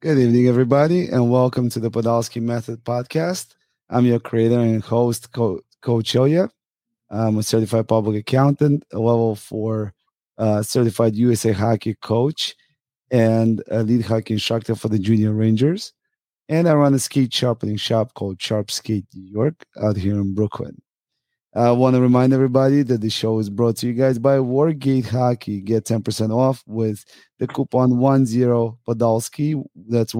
Good evening, everybody, and welcome to the Podolsky Method podcast. I'm your creator and host, Coach Ilya. I'm a certified public accountant, a level four certified USA hockey coach, and a lead hockey instructor for the Junior Rangers. And I run a skate sharpening shop called Sharp Skate New York out here in Brooklyn. I want to remind everybody that the show is brought to you guys by Wargate Hockey. Get 10% off with the coupon 10 Podolsky. That's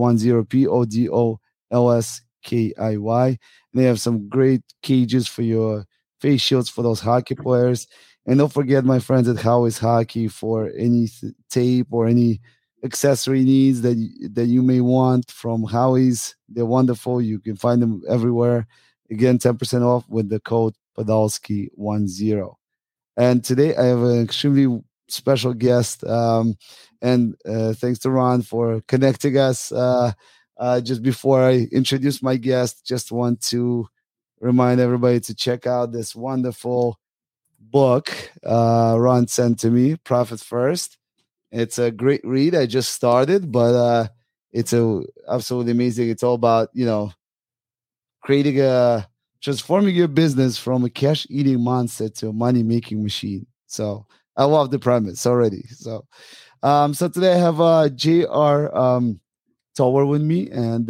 10 Podolsky. And they have some great cages for your face shields for those hockey players. And don't forget, my friends at Howie's Hockey, for any tape or any accessory needs that you may want from Howie's. They're wonderful. You can find them everywhere. Again, 10% off with the code Podolsky10. And today I have an extremely special guest. And thanks to Ron for connecting us. Just before I introduce my guest, just want to remind everybody to check out this wonderful book Ron sent to me, Profit First. It's a great read. I just started, but it's absolutely amazing. It's all about, creating transforming your business from a cash eating monster to a money making machine. So I love the premise already. So today I have JR Tower with me, and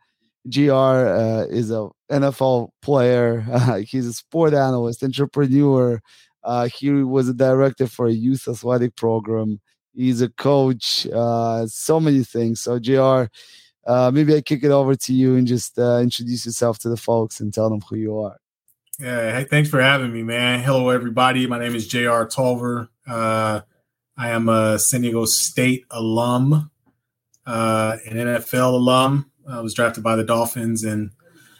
JR is a NFL player. He's a sport analyst, entrepreneur. He was a director for a youth athletic program. He's a coach, so many things. So JR, maybe I kick it over to you and just introduce yourself to the folks and tell them who you are. Yeah, hey, thanks for having me, man. Hello, everybody. My name is J.R. Tolver. I am a San Diego State alum, an NFL alum. I was drafted by the Dolphins in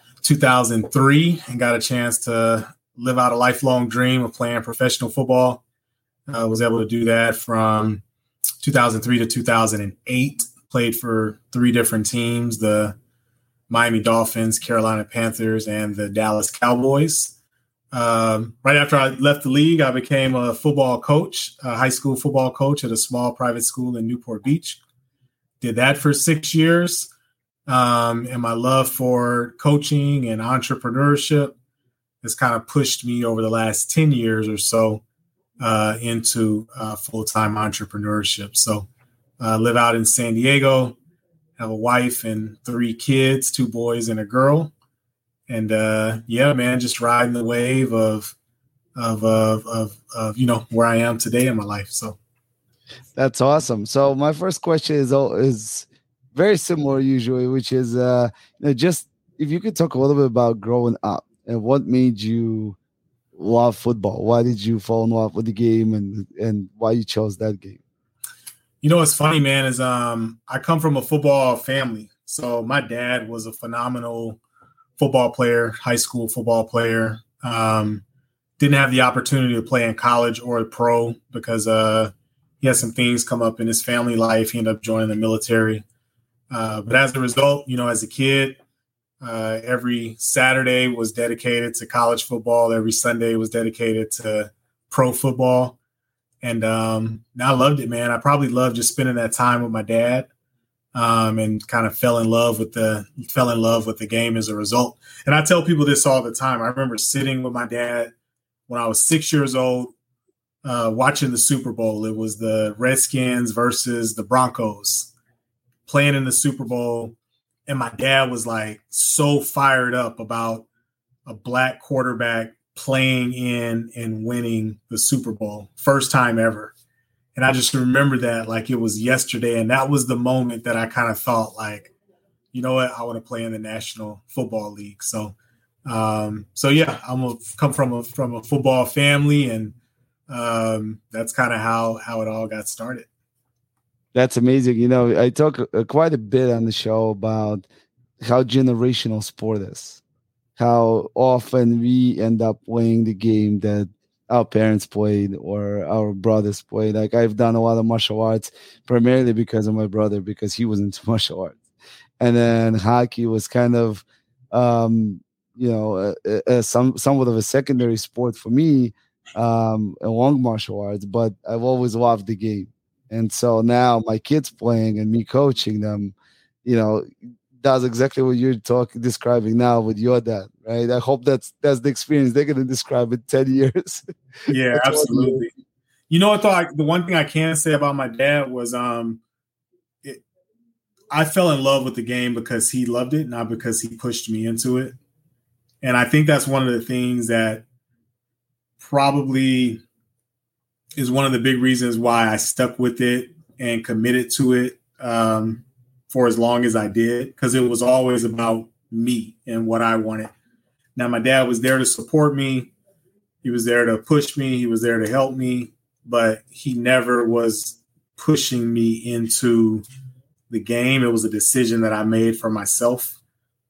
2003 and got a chance to live out a lifelong dream of playing professional football. I was able to do that from 2003 to 2008. Played for three different teams, the Miami Dolphins, Carolina Panthers, and the Dallas Cowboys. Right after I left the league, I became a football coach, a high school football coach at a small private school in Newport Beach. Did that for 6 years. And my love for coaching and entrepreneurship has kind of pushed me over the last 10 years or so into full-time entrepreneurship. So I live out in San Diego, have a wife and 3 kids, 2 boys and a girl. And yeah, man, just riding the wave of where I am today in my life. So that's awesome. So my first question is very similar usually, which is just if you could talk a little bit about growing up and what made you love football. Why did you fall in love with the game and why you chose that game? You know what's funny, man, is I come from a football family. So my dad was a phenomenal football player, high school football player. Didn't have the opportunity to play in college or pro because he had some things come up in his family life. He ended up joining the military. But as a result, as a kid, every Saturday was dedicated to college football. Every Sunday was dedicated to pro football. And I loved it, man. I probably loved just spending that time with my dad, and kind of fell in love with the game as a result. And I tell people this all the time. I remember sitting with my dad when I was 6 years old, watching the Super Bowl. It was the Redskins versus the Broncos playing in the Super Bowl. And my dad was like so fired up about a black quarterback playing in and winning the Super Bowl, first time ever. And I just remember that like it was yesterday. And that was the moment that I kind of thought like, you know what, I want to play in the National Football League. So yeah, come from a football family, and that's kind of how it all got started. That's amazing. I talk quite a bit on the show about how generational sport is, how often we end up playing the game that our parents played or our brothers played. Like I've done a lot of martial arts primarily because of my brother, because he was into martial arts. And then hockey was kind of, somewhat of a secondary sport for me, along martial arts, but I've always loved the game. And so now my kids playing and me coaching them, does exactly what you're describing now with your dad, right? I hope that's the experience they're going to describe in 10 years. Yeah, absolutely. You know what, though? The one thing I can say about my dad was I fell in love with the game because he loved it, not because he pushed me into it. And I think that's one of the things that probably is one of the big reasons why I stuck with it and committed to it for as long as I did, because it was always about me and what I wanted. Now, my dad was there to support me. He was there to push me. He was there to help me, but he never was pushing me into the game. It was a decision that I made for myself.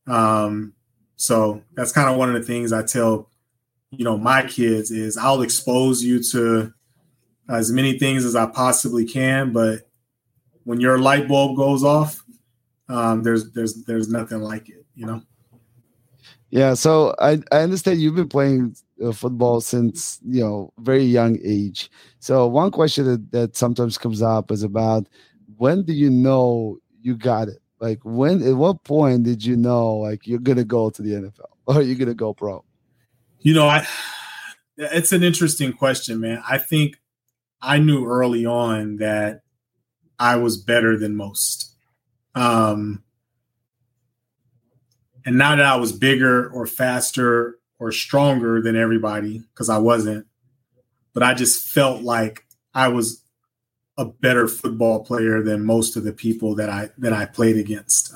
So that's kind of one of the things I tell, my kids is I'll expose you to as many things as I possibly can, but when your light bulb goes off, there's nothing like it, Yeah. So I understand you've been playing football since, very young age. So one question that sometimes comes up is about, when do you know you got it? Like, at what point did you know, like, you're going to go to the NFL or you're going to go pro? It's an interesting question, man. I think I knew early on that I was better than most. And not that I was bigger or faster or stronger than everybody, because I wasn't, but I just felt like I was a better football player than most of the people that I played against.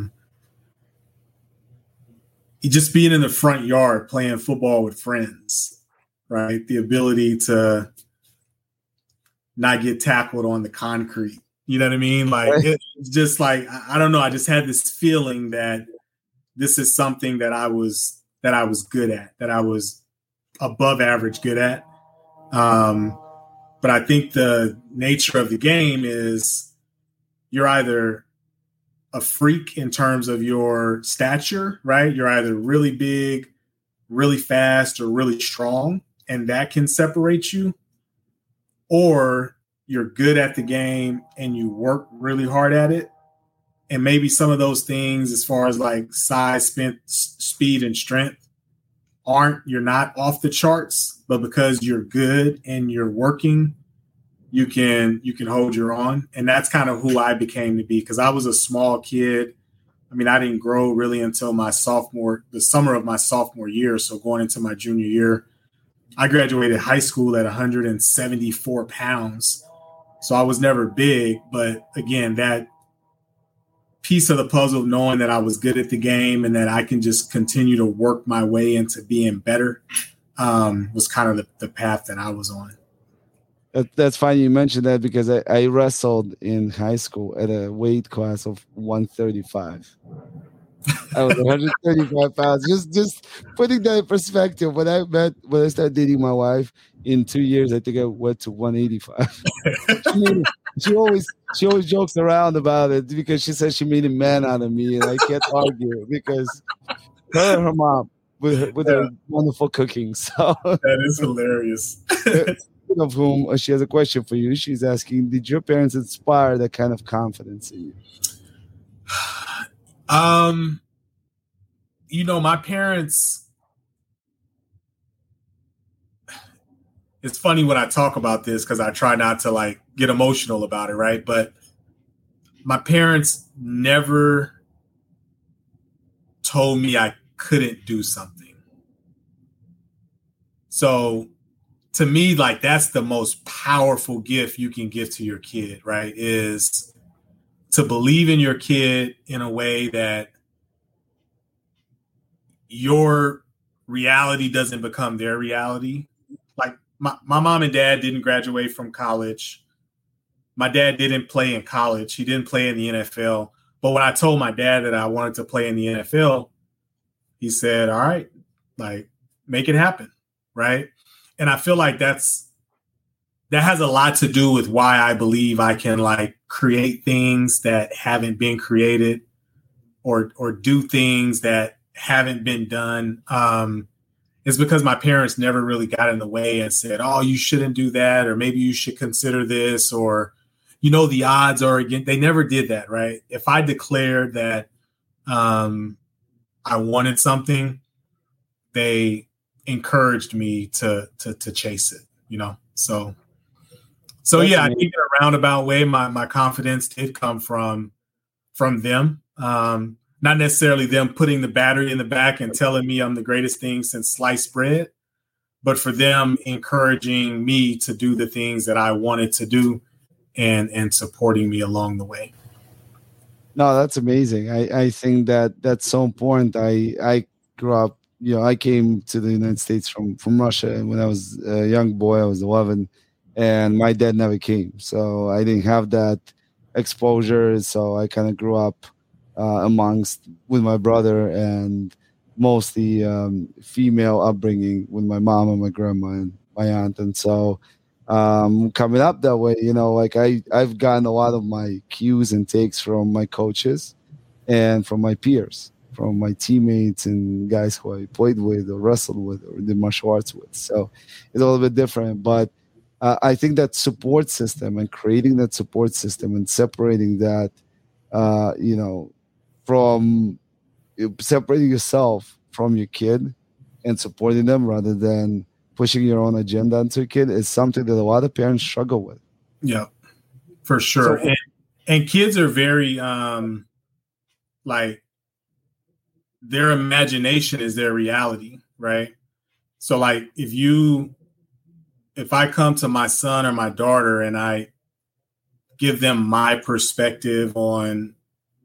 Just being in the front yard playing football with friends, right? The ability to not get tackled on the concrete. You know what I mean? Like, it's just like, I don't know. I just had this feeling that this is something that I was good at, that I was above average good at. But I think the nature of the game is you're either a freak in terms of your stature, right? You're either really big, really fast, or really strong, and that can separate you. Or you're good at the game and you work really hard at it. And maybe some of those things, as far as like size, speed, and strength, you're not off the charts, but because you're good and you're working, you can hold your own. And that's kind of who I became to be, because I was a small kid. I mean, I didn't grow really until the summer of my sophomore year. So going into my junior year, I graduated high school at 174 pounds. So I was never big, but again, that piece of the puzzle of knowing that I was good at the game and that I can just continue to work my way into being better was kind of the path that I was on. That's funny you mentioned that, because I wrestled in high school at a weight class of 135. I was 135 pounds. Just putting that in perspective. When I started dating my wife, in 2 years, I think I went to 185. She always jokes around about it, because she says she made a man out of me, and I can't argue, because her and her mom with her wonderful cooking. So that is hilarious. Of whom she has a question for you. She's asking, did your parents inspire that kind of confidence in you? My parents, it's funny when I talk about this, because I try not to like get emotional about it, right? But my parents never told me I couldn't do something. So to me, like, that's the most powerful gift you can give to your kid, right? Is to believe in your kid in a way that your reality doesn't become their reality. Like my mom and dad didn't graduate from college. My dad didn't play in college. He didn't play in the NFL. But when I told my dad that I wanted to play in the NFL, he said, all right, like, make it happen, right? And I feel like that has a lot to do with why I believe I can like create things that haven't been created, or do things that haven't been done. It's because my parents never really got in the way and said, oh, you shouldn't do that, or maybe you should consider this, or, the odds are against. They never did that, right? If I declared that I wanted something, they encouraged me to chase it, So yeah, I think in a roundabout way, my confidence did come from them. Not necessarily them putting the battery in the back and telling me I'm the greatest thing since sliced bread, but for them encouraging me to do the things that I wanted to do and supporting me along the way. No, that's amazing. I think that's so important. I grew up, I came to the United States from Russia, and when I was a young boy, I was 11, and my dad never came, so I didn't have that exposure. So I kind of grew up with my brother, and mostly female upbringing with my mom and my grandma and my aunt. And so coming up that way, like I've gotten a lot of my cues and takes from my coaches and from my peers, from my teammates and guys who I played with or wrestled with or did martial arts with. So it's a little bit different, but I think that support system and creating that support system and separating that, from separating yourself from your kid and supporting them rather than pushing your own agenda onto a kid is something that a lot of parents struggle with. Yeah, for sure. So, and kids are very like their imagination is their reality, right? So like if I come to my son or my daughter and I give them my perspective on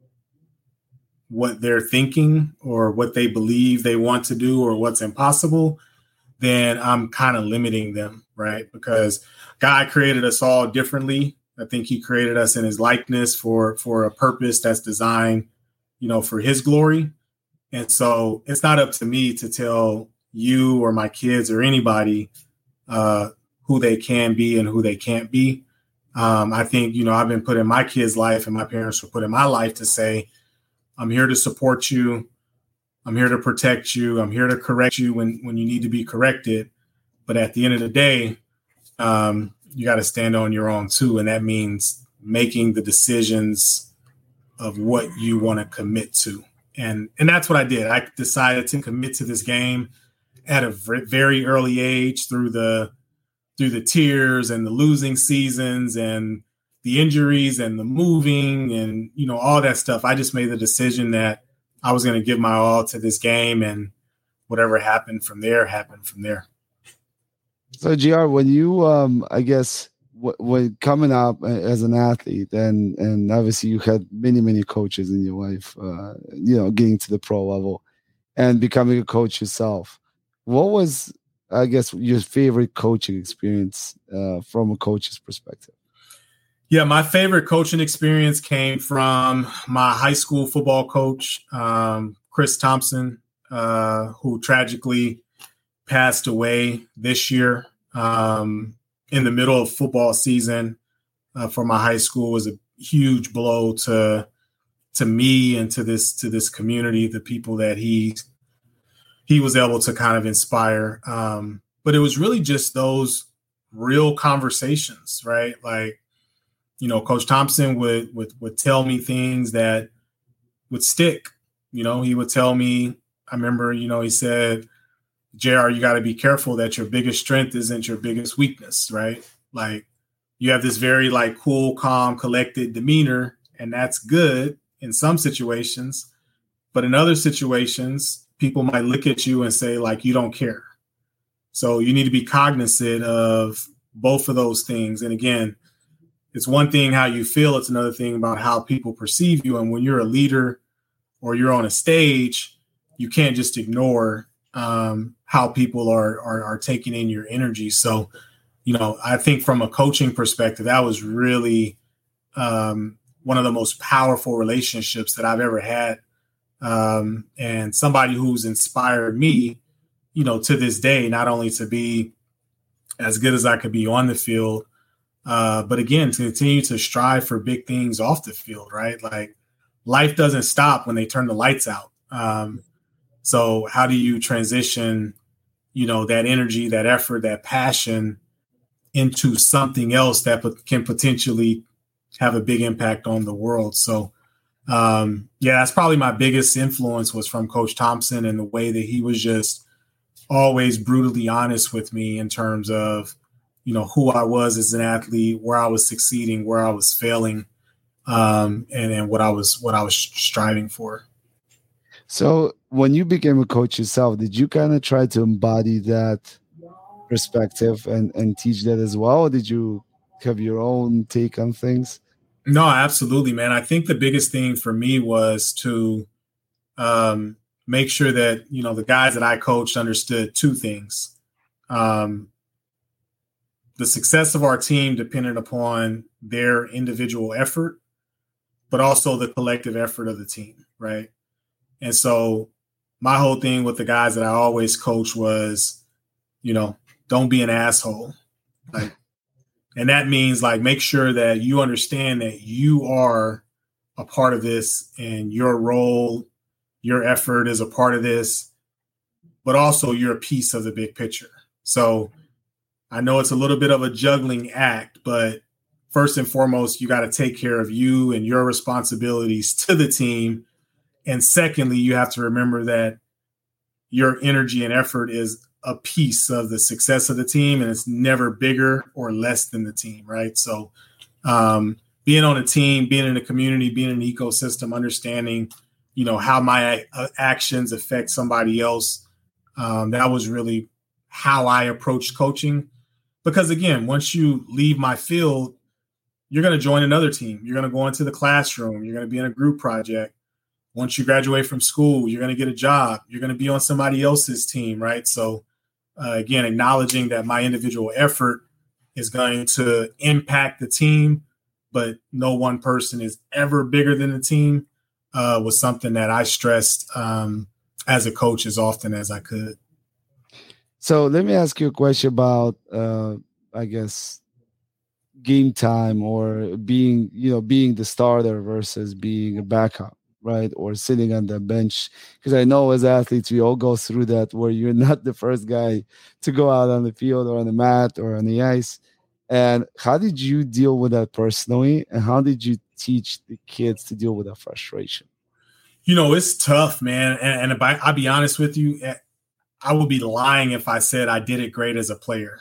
what they're thinking or what they believe they want to do or what's impossible, then I'm kind of limiting them, right? Because God created us all differently. I think he created us in his likeness for a purpose that's designed, for his glory. And so it's not up to me to tell you or my kids or anybody who they can be and who they can't be. I think, I've been put in my kids' life and my parents were put in my life to say, I'm here to support you. I'm here to protect you. I'm here to correct you when you need to be corrected. But at the end of the day, you got to stand on your own too. And that means making the decisions of what you want to commit to. And that's what I did. I decided to commit to this game at a very early age through the tears and the losing seasons and the injuries and the moving and, all that stuff. I just made the decision that I was going to give my all to this game, and whatever happened from there happened from there. So, GR, when you, I guess, when coming up as an athlete, and obviously you had many, many coaches in your life, getting to the pro level and becoming a coach yourself, what was, I guess, your favorite coaching experience from a coach's perspective? Yeah, my favorite coaching experience came from my high school football coach, Chris Thompson, who tragically passed away this year in the middle of football season for my high school. It was a huge blow to me and to this community, the people that he was able to kind of inspire. But it was really just those real conversations, right? Like, Coach Thompson would tell me things that would stick. He would tell me, I remember, he said, JR, you got to be careful that your biggest strength isn't your biggest weakness, right? Like you have this very like cool, calm, collected demeanor, and that's good in some situations. But in other situations, people might look at you and say like, you don't care. So you need to be cognizant of both of those things. And again, it's one thing how you feel. It's another thing about how people perceive you. And when you're a leader or you're on a stage, you can't just ignore how people are taking in your energy. So, I think from a coaching perspective, that was really one of the most powerful relationships that I've ever had. And somebody who's inspired me, to this day, not only to be as good as I could be on the field, but again, to continue to strive for big things off the field, right? Like life doesn't stop when they turn the lights out. So how do you transition, that energy, that effort, that passion into something else that can potentially have a big impact on the world. So, that's probably my biggest influence was from Coach Thompson, and the way that he was just always brutally honest with me in terms of, who I was as an athlete, where I was succeeding, where I was failing, and what I was striving for. So when you became a coach yourself, did you kind of try to embody that perspective and teach that as well? Or did you have your own take on things? No, absolutely, man. I think the biggest thing for me was to make sure that, the guys that I coached understood two things. The success of our team depended upon their individual effort, but also the collective effort of the team, right? And so my whole thing with the guys that I always coach was, don't be an asshole. Like, and that means make sure that you understand that you are a part of this and your role, your effort is a part of this, but also you're a piece of the big picture. So I know it's a little bit of a juggling act, but first and foremost, you got to take care of you and your responsibilities to the team. And secondly, you have to remember that your energy and effort is a piece of the success of the team, and it's never bigger or less than the team, right? So being on a team, being in a community, being in an ecosystem, understanding, how my actions affect somebody else, that was really how I approached coaching. Because, again, once you leave my field, you're going to join another team. You're going to go into the classroom. You're going to be in a group project. Once you graduate from school, you're going to get a job. You're going to be on somebody else's team, right? So, again, acknowledging that my individual effort is going to impact the team, but no one person is ever bigger than the team, was something that I stressed as a coach as often as I could. So let me ask you a question about, I guess, game time or being the starter versus being a backup, right? Or sitting on the bench. Because I know as athletes, we all go through that where you're not the first guy to go out on the field or on the mat or on the ice. And how did you deal with that personally? And how did you teach the kids to deal with that frustration? It's tough, man. And if I'll be honest with you, I would be lying if I said I did it great as a player.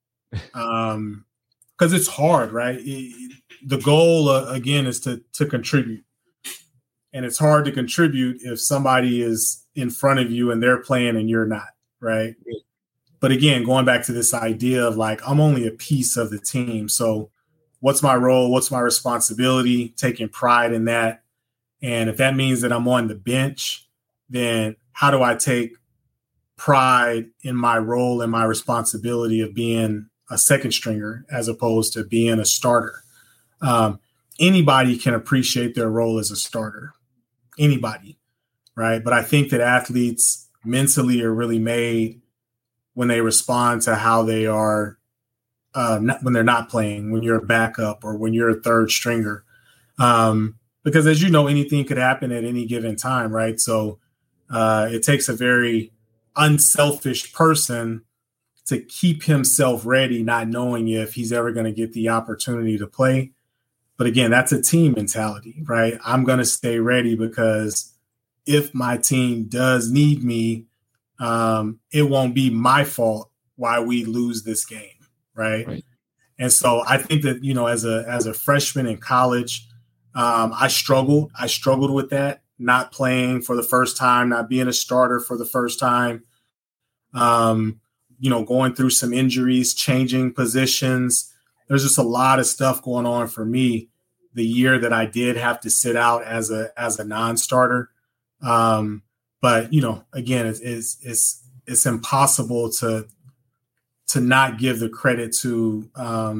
Because it's hard, right? The goal, again, is to contribute. And it's hard to contribute if somebody is in front of you and they're playing and you're not, right? But again, going back to this idea of I'm only a piece of the team. So what's my role? What's my responsibility? Taking pride in that. And if that means that I'm on the bench, then how do I take pride in my role and my responsibility of being a second stringer as opposed to being a starter? Anybody can appreciate their role as a starter. Anybody, right? But I think that athletes mentally are really made when they respond to how they are when they're not playing, when you're a backup or when you're a third stringer. Because as you know, anything could happen at any given time, right? So it takes a very unselfish person to keep himself ready, not knowing if he's ever going to get the opportunity to play. But again, that's a team mentality, right? I'm going to stay ready because if my team does need me, it won't be my fault why we lose this game, right? And so I think that, as a freshman in college, I struggled with that, not playing for the first time, not being a starter for the first time, going through some injuries, changing positions. There's just a lot of stuff going on for me the year that I did have to sit out as a non-starter. But again, it's impossible to not give the credit to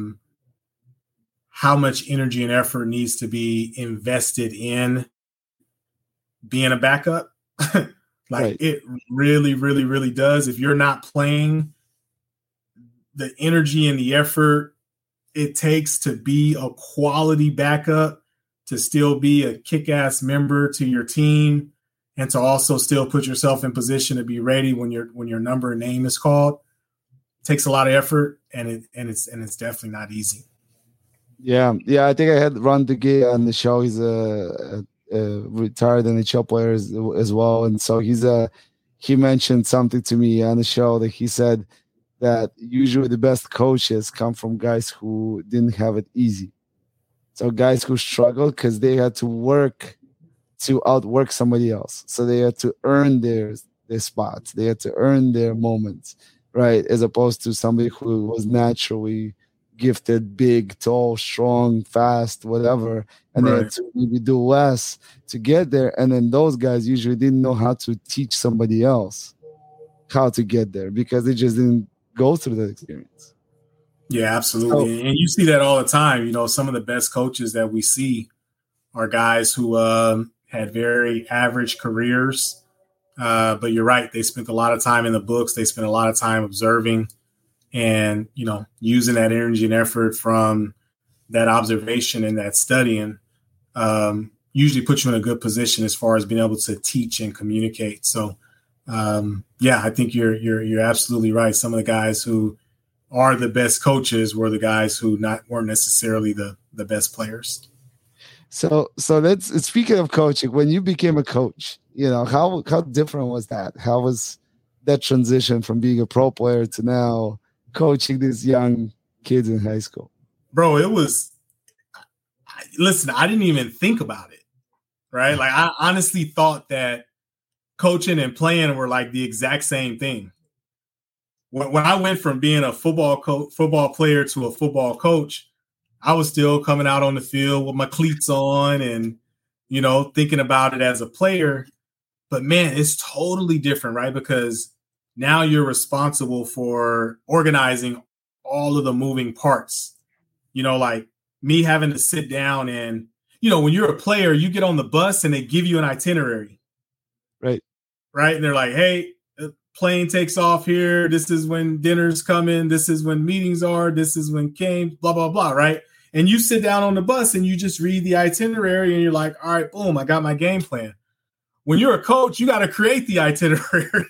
how much energy and effort needs to be invested in being a backup. It really, really, really does. If you're not playing, the energy and the effort it takes to be a quality backup, to still be a kick-ass member to your team, and to also still put yourself in position to be ready when your number and name is called, it takes a lot of effort, and it's definitely not easy. Yeah, yeah. I think I had Ron Duguay on the show. He's a retired NHL player as well, and so he mentioned something to me on the show that he said that usually the best coaches come from guys who didn't have it easy. So guys who struggled because they had to work to outwork somebody else. So they had to earn their spots. They had to earn their moments, right? As opposed to somebody who was naturally gifted, big, tall, strong, fast, whatever, and they had Right. to maybe do less to get there. And then those guys usually didn't know how to teach somebody else how to get there because they just didn't go through that experience. Yeah, So absolutely. And you see that all the time. You know, some of the best coaches that we see are guys who had very average careers. But you're right. They spent a lot of time in the books. They spent a lot of time observing and, you know, using that energy and effort from that observation and that studying usually puts you in a good position as far as being able to teach and communicate. So, yeah, I think you're absolutely right. Some of the guys who are the best coaches were the guys who weren't necessarily the best players. so that's speaking of coaching. When you became a coach, how different was that? How was that transition from being a pro player to now coaching these young kids in high school? Bro, it was. Listen, I didn't even think about it. Right, like I honestly thought that coaching and playing were like the exact same thing. When I went from being a football player to a football coach, I was still coming out on the field with my cleats on and, you know, thinking about it as a player. But man, it's totally different, right? Because now you're responsible for organizing all of the moving parts. You know, like me having to sit down and, you know, when you're a player, you get on the bus and they give you an itinerary. Right. Right. And they're like, hey, the plane takes off here. This is when dinner's coming. This is when meetings are. This is when games, blah, blah, blah. Right. And you sit down on the bus and you just read the itinerary and you're like, all right, boom, I got my game plan. When you're a coach, you got to create the itinerary.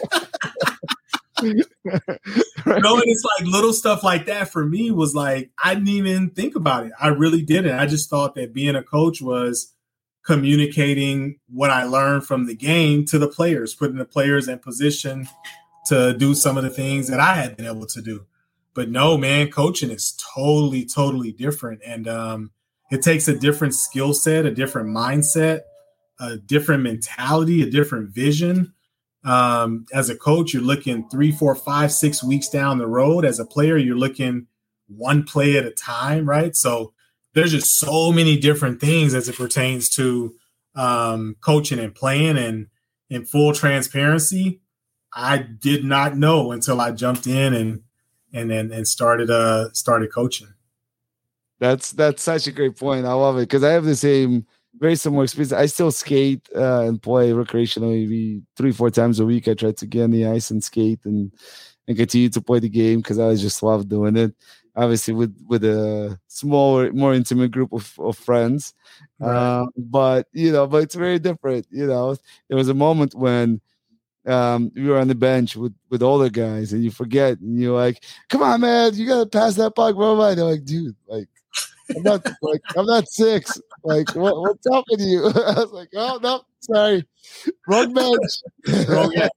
Right. You know, and it's like little stuff like that for me was like, I didn't even think about it. I really didn't. I just thought that being a coach was communicating what I learned from the game to the players, putting the players in position to do some of the things that I had been able to do. But no, man, coaching is totally, totally different. And it takes a different skill set, a different mindset, a different mentality, a different vision. As a coach, you're looking 3, 4, 5, 6 weeks down the road. As a player, you're looking one play at a time, right? So there's just so many different things as it pertains to coaching and playing. And in full transparency, I did not know until I jumped in and started coaching. That's such a great point. I love it because I have the same, very similar experience. I still skate and play recreationally maybe 3-4 times a week. I try to get on the ice and skate and continue to play the game because I just love doing it. Obviously, with a smaller, more intimate group of friends, Right. but but it's very different. There was a moment when we were on the bench with older guys, and you forget, and you're like, "Come on, man, you gotta pass that puck, bro." They're like, "Dude, like." I'm not 6. Like, what's up with you? I was like, oh no, sorry, wrong bench. Wrong guy.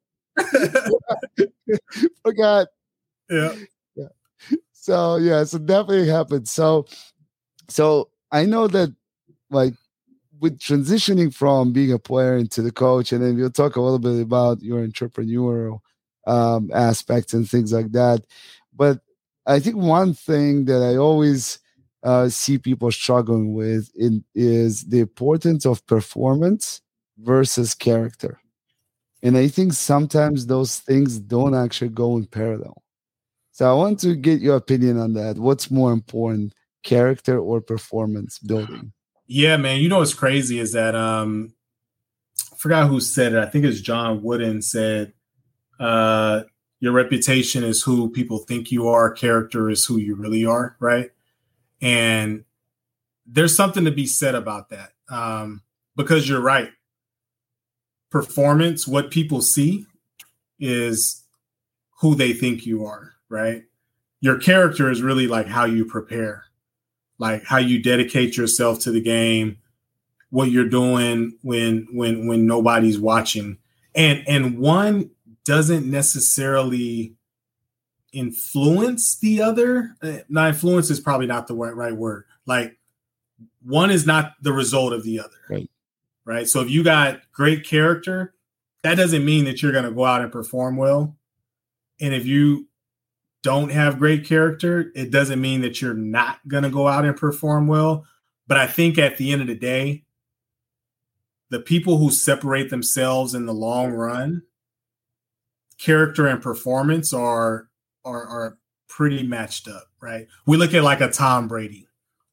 Forgot. Yeah. Yeah. So definitely happened. So I know that like with transitioning from being a player into the coach, and then we'll talk a little bit about your entrepreneurial aspects and things like that. But I think one thing that I always see people struggling with is the importance of performance versus character. And I think sometimes those things don't actually go in parallel. So I want to get your opinion on that. What's more important, character or performance building? Yeah, man. You know what's crazy is that I forgot who said it. I think it's John Wooden said, your reputation is who people think you are, character is who you really are, right? And there's something to be said about that. Because you're right. Performance, what people see is who they think you are, right? Your character is really like how you prepare. like how you dedicate yourself to the game, what you're doing when nobody's watching. And one doesn't necessarily influence the other. Now, influence is probably not the right word. Like, one is not the result of the other. Right. So if you got great character, that doesn't mean that you're going to go out and perform well. And if you don't have great character, it doesn't mean that you're not going to go out and perform well. But I think at the end of the day, the people who separate themselves in the long run, character and performance are pretty matched up, right? We look at like a Tom Brady.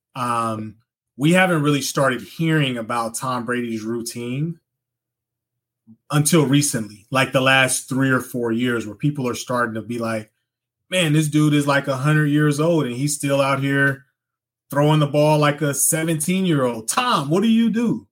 We haven't really started hearing about Tom Brady's routine until recently, like the last 3 or 4 years, where people are starting to be like, man, this dude is like 100 years old and he's still out here throwing the ball like a 17-year-old. Tom, what do you do?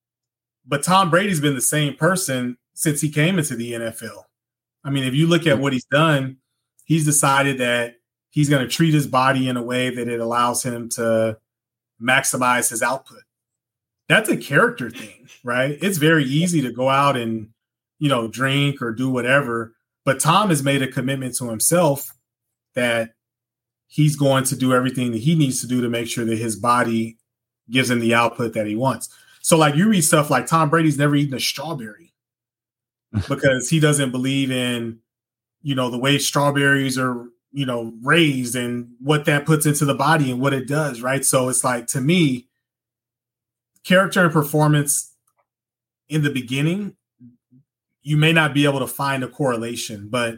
But Tom Brady's been the same person since he came into the NFL. I mean, if you look at what he's done, he's decided that he's going to treat his body in a way that it allows him to maximize his output. That's a character thing, right? It's very easy to go out and, drink or do whatever. But Tom has made a commitment to himself that he's going to do everything that he needs to do to make sure that his body gives him the output that he wants. So like you read stuff like Tom Brady's never eaten a strawberry because he doesn't believe in, the way strawberries are, raised and what that puts into the body and what it does. Right. So it's like, to me, character and performance in the beginning, you may not be able to find a correlation, but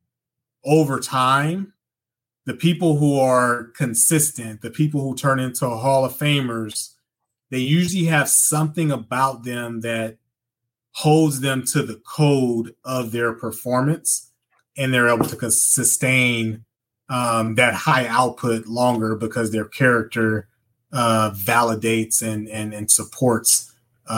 over time, the people who are consistent, the people who turn into Hall of Famers, they usually have something about them that holds them to the code of their performance, and they're able to sustain that high output longer because their character validates and supports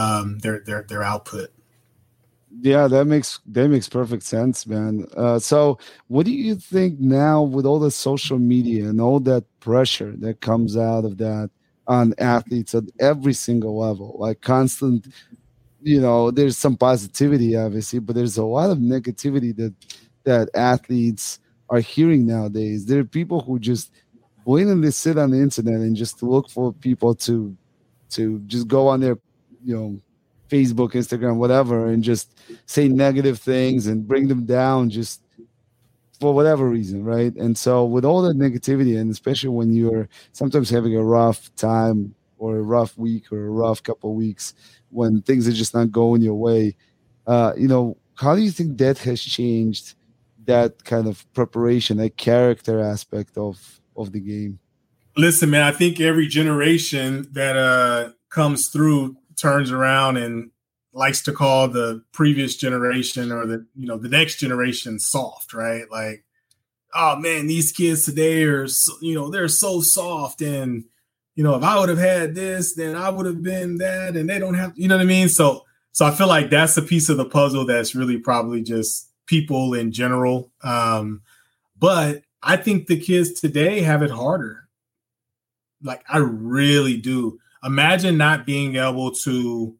their output. Yeah, that makes perfect sense, man. So what do you think now with all the social media and all that pressure that comes out of that on athletes at every single level, like constant, there's some positivity obviously, but there's a lot of negativity that athletes are hearing nowadays. There are people who just blatantly sit on the internet and just look for people to just go on their, Facebook, Instagram, whatever, and just say negative things and bring them down just for whatever reason, right? And so with all that negativity, and especially when you're sometimes having a rough time or a rough week or a rough couple of weeks when things are just not going your way, how do you think that has changed that kind of preparation, that character aspect of the game? Listen, man, I think every generation that comes through turns around and likes to call the previous generation or the next generation soft, right? Like, oh man, these kids today are, they're so soft. And, if I would have had this, then I would have been that, and they don't have, you know what I mean? So I feel like that's a piece of the puzzle that's really probably just people in general. But I think the kids today have it harder. Like, I really do. Imagine not being able to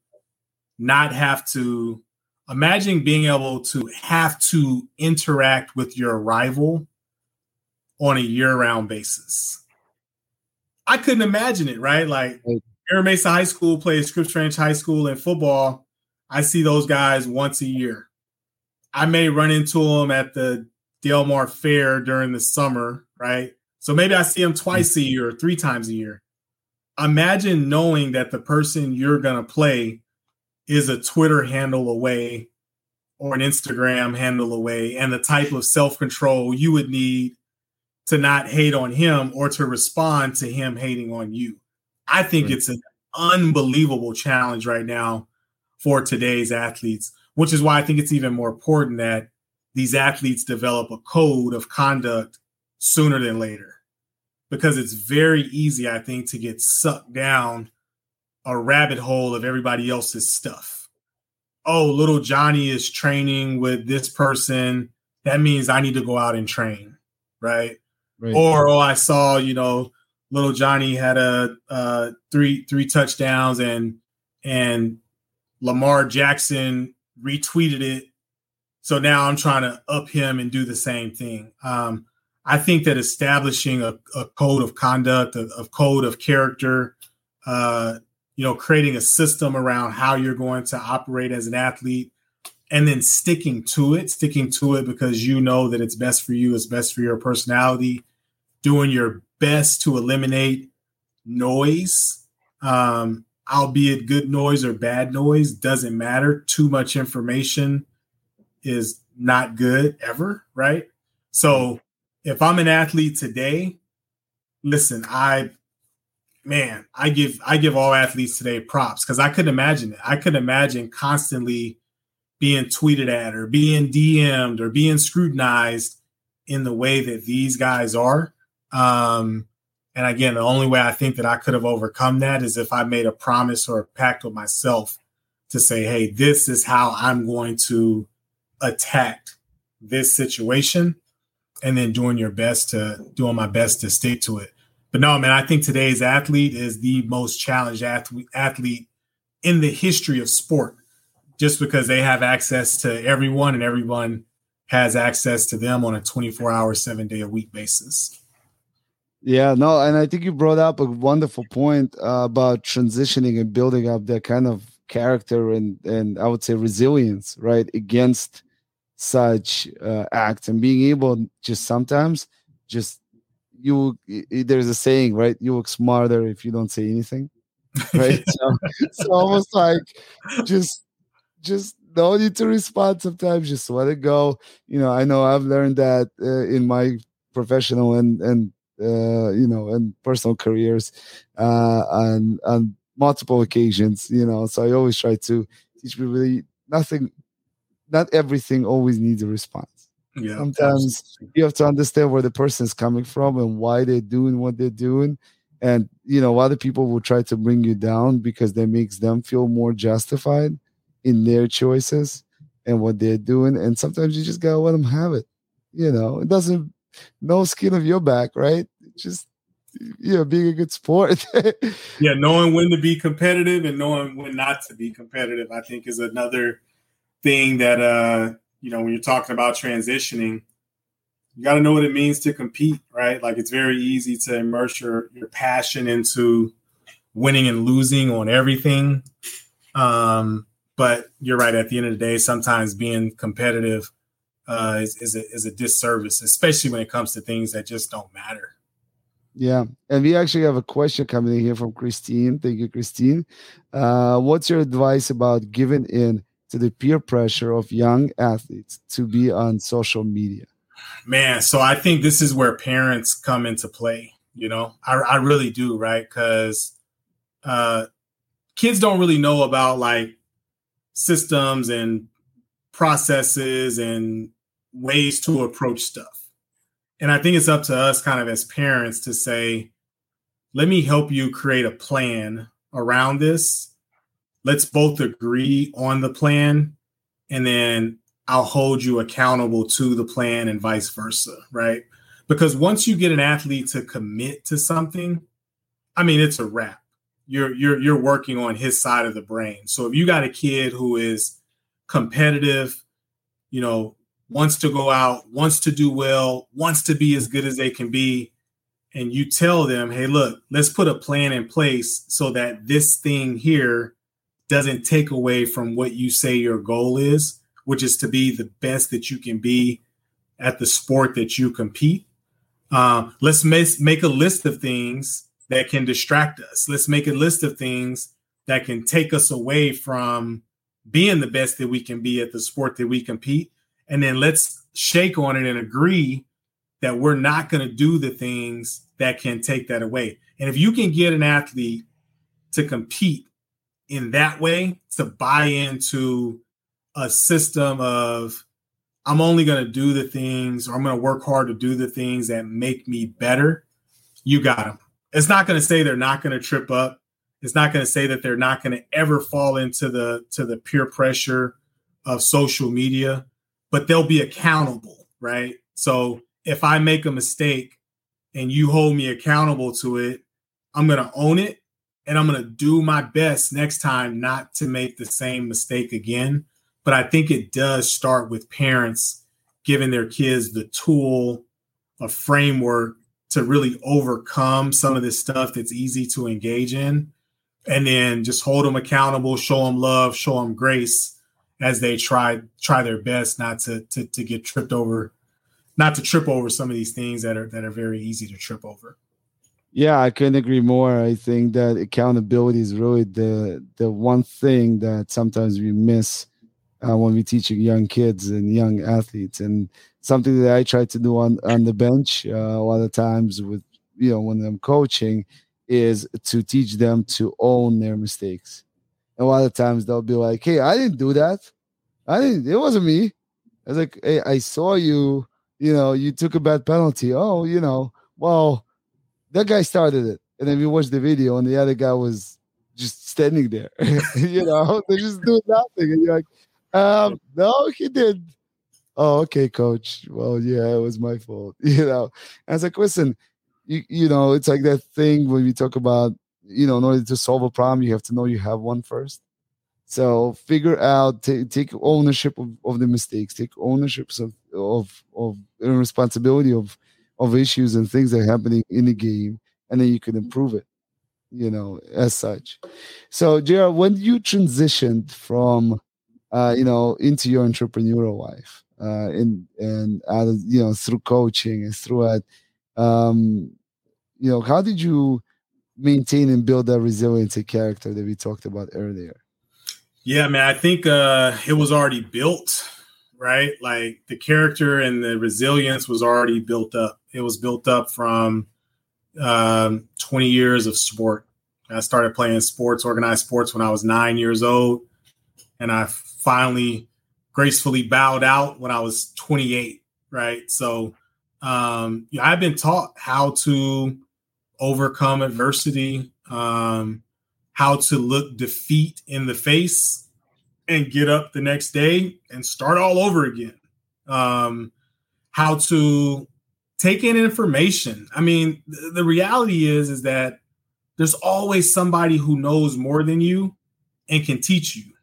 imagine being able to have to interact with your rival on a year-round basis. I couldn't imagine it, right? Like, Air Mesa High School plays Scripps Ranch High School in football. I see those guys once a year. I may run into them at the Del Mar Fair during the summer, right? So maybe I see them twice a year or 3 times a year. Imagine knowing that the person you're going to play is a Twitter handle away or an Instagram handle away, and the type of self-control you would need to not hate on him or to respond to him hating on you. I think it's an unbelievable challenge right now for today's athletes, which is why I think it's even more important that these athletes develop a code of conduct sooner than later. Because it's very easy, I think, to get sucked down a rabbit hole of everybody else's stuff. Oh, little Johnny is training with this person. That means I need to go out and train, right? Or, I saw, little Johnny had three touchdowns, and Lamar Jackson retweeted it. So now I'm trying to up him and do the same thing. I think that establishing a code of conduct, a code of character, creating a system around how you're going to operate as an athlete, and then sticking to it because you know that it's best for you, it's best for your personality, doing your best to eliminate noise, albeit good noise or bad noise, doesn't matter. Too much information is not good ever, right? So if I'm an athlete today, listen, I give all athletes today props, because I couldn't imagine it. I couldn't imagine constantly being tweeted at or being DM'd or being scrutinized in the way that these guys are. And again, the only way I think that I could have overcome that is if I made a promise or a pact with myself to say, hey, this is how I'm going to attack this situation, and then doing my best to stick to it. But no, man, I think today's athlete is the most challenged athlete in the history of sport, just because they have access to everyone and everyone has access to them on a 24-hour, 7-day-a-week basis. Yeah, no, and I think you brought up a wonderful point about transitioning and building up that kind of character and I would say resilience, right, against such acts, and being able just sometimes there's a saying, right? You look smarter if you don't say anything, right? So it's almost like just no need to respond sometimes, just let it go. I know I've learned that in my professional and personal careers on multiple occasions, so I always try to teach people really not everything always needs a response. Yeah, sometimes absolutely. You have to understand where the person is coming from and why they're doing what they're doing. And, other people will try to bring you down because that makes them feel more justified in their choices and what they're doing. And sometimes you just got to let them have it. It doesn't, no skin of your back, right? Just, being a good sport. Yeah, knowing when to be competitive and knowing when not to be competitive, I think, is another thing that, when you're talking about transitioning, you got to know what it means to compete, right? Like, it's very easy to immerse your passion into winning and losing on everything. But you're right. At the end of the day, sometimes being competitive is a disservice, especially when it comes to things that just don't matter. Yeah. And we actually have a question coming in here from Christine. Thank you, Christine. What's your advice about giving in to the peer pressure of young athletes to be on social media? Man, so I think this is where parents come into play. I really do, right? Because kids don't really know about like systems and processes and ways to approach stuff. And I think it's up to us kind of as parents to say, let me help you create a plan around this. Let's both agree on the plan, and then I'll hold you accountable to the plan and vice versa, right? Because once you get an athlete to commit to something, I mean, it's a wrap. You're working on his side of the brain. So if you got a kid who is competitive, wants to go out, wants to do well, wants to be as good as they can be, and you tell them, hey, look, let's put a plan in place so that this thing here doesn't take away from what you say your goal is, which is to be the best that you can be at the sport that you compete. Let's make a list of things that can distract us. Let's make a list of things that can take us away from being the best that we can be at the sport that we compete. And then let's shake on it and agree that we're not going to do the things that can take that away. And if you can get an athlete to compete in that way, to buy into a system of, I'm only going to do the things, or I'm going to work hard to do the things that make me better, you got them. It's not going to say they're not going to trip up. It's not going to say that they're not going to ever fall into the peer pressure of social media, but they'll be accountable, right? So if I make a mistake and you hold me accountable to it, I'm going to own it, and I'm going to do my best next time not to make the same mistake again. But I think it does start with parents giving their kids the tool, a framework to really overcome some of this stuff that's easy to engage in, and then just hold them accountable, show them love, show them grace as they try their best not to get tripped over, not to trip over some of these things that are very easy to trip over. Yeah, I couldn't agree more. I think that accountability is really the one thing that sometimes we miss when we teaching young kids and young athletes, and something that I try to do on the bench a lot of times with, when I'm coaching, is to teach them to own their mistakes. And a lot of times they'll be like, "Hey, I didn't do that. It wasn't me." I was like, "Hey, I saw you. You took a bad penalty. Oh, well, that guy started it." And then we watched the video, and the other guy was just standing there. They're just doing nothing, and you're like, "No, he did." "Oh, okay, coach. Well, yeah, it was my fault." And I was like, "Listen, it's like that thing when we talk about, in order to solve a problem, you have to know you have one first. So figure out, take ownership of the mistakes, take ownership of responsibility of issues and things that are happening in the game, and then you can improve it, as such." So, Gerald, when you transitioned from, into your entrepreneurial life, and out of, through coaching and through how did you maintain and build that resilience and character that we talked about earlier? Yeah, man, I think it was already built, right? Like the character and the resilience was already built up. It was built up from 20 years of sport. I started playing sports, organized sports, when I was 9 years old. And I finally gracefully bowed out when I was 28, right? So I've been taught how to overcome adversity, how to look defeat in the face and get up the next day and start all over again. How to take in information. I mean, the reality is that there's always somebody who knows more than you and can teach you.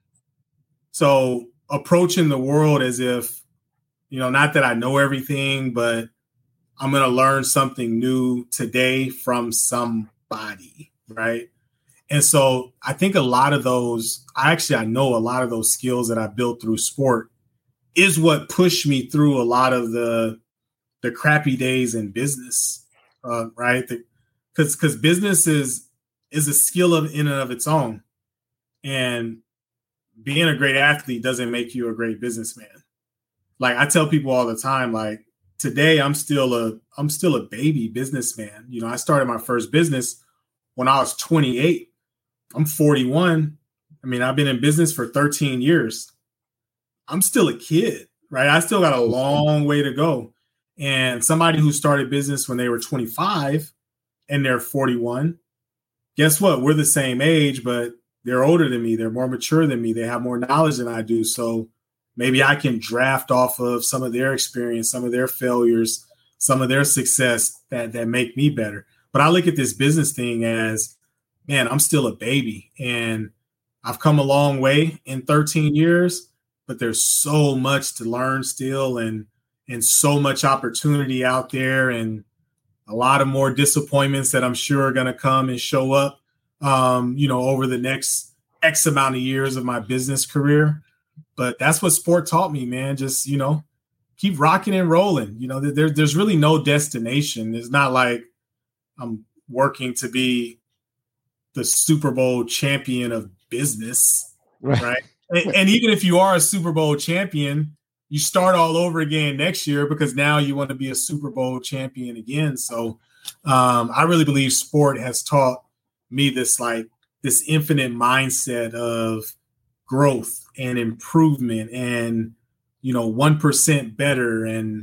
So approaching the world as if, not that I know everything, but I'm going to learn something new today from somebody, right? And so I think a lot of those, I know a lot of those skills that I built through sport is what pushed me through a lot of the crappy days in business, right? Because business is a skill in and of its own. And being a great athlete doesn't make you a great businessman. Like I tell people all the time, like today I'm still a baby businessman. I started my first business when I was 28. I'm 41. I mean, I've been in business for 13 years. I'm still a kid, right? I still got a long way to go. And somebody who started business when they were 25 and they're 41, guess what? We're the same age, but they're older than me. They're more mature than me. They have more knowledge than I do. So maybe I can draft off of some of their experience, some of their failures, some of their success that make me better. But I look at this business thing as, man, I'm still a baby and I've come a long way in 13 years, but there's so much to learn still and so much opportunity out there and a lot of more disappointments that I'm sure are going to come and show up, over the next X amount of years of my business career. But that's what sport taught me, man. Just, keep rocking and rolling. There's really no destination. It's not like I'm working to be the Super Bowl champion of business, right? And even if you are a Super Bowl champion, you start all over again next year because now you want to be a Super Bowl champion again. So I really believe sport has taught me this infinite mindset of growth and improvement and, 1% better and,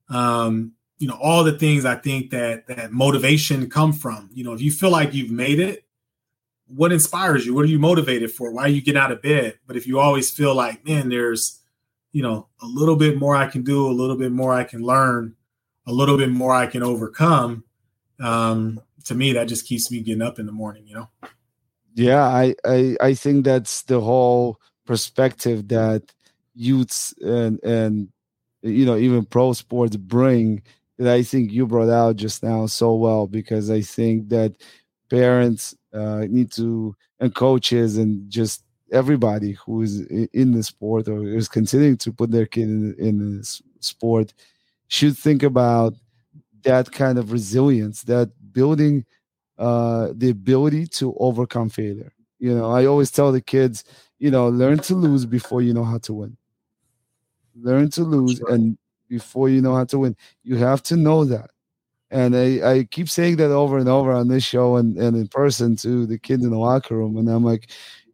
all the things I think that motivation come from. If you feel like you've made it, what inspires you? What are you motivated for? Why you get out of bed? But if you always feel like, man, there's, a little bit more I can do, a little bit more I can learn, a little bit more I can overcome, to me, that just keeps me getting up in the morning, Yeah, I think that's the whole perspective that youths and even pro sports bring, that I think you brought out just now so well, because I think that parents need to, and coaches, and just everybody who is in the sport or is considering to put their kid in this sport should think about that kind of resilience, that building the ability to overcome failure. I always tell the kids, learn to lose before you know how to win. Learn to lose, and before you know how to win, you have to know that. And I keep saying that over and over on this show and in person to the kids in the locker room. And I'm like,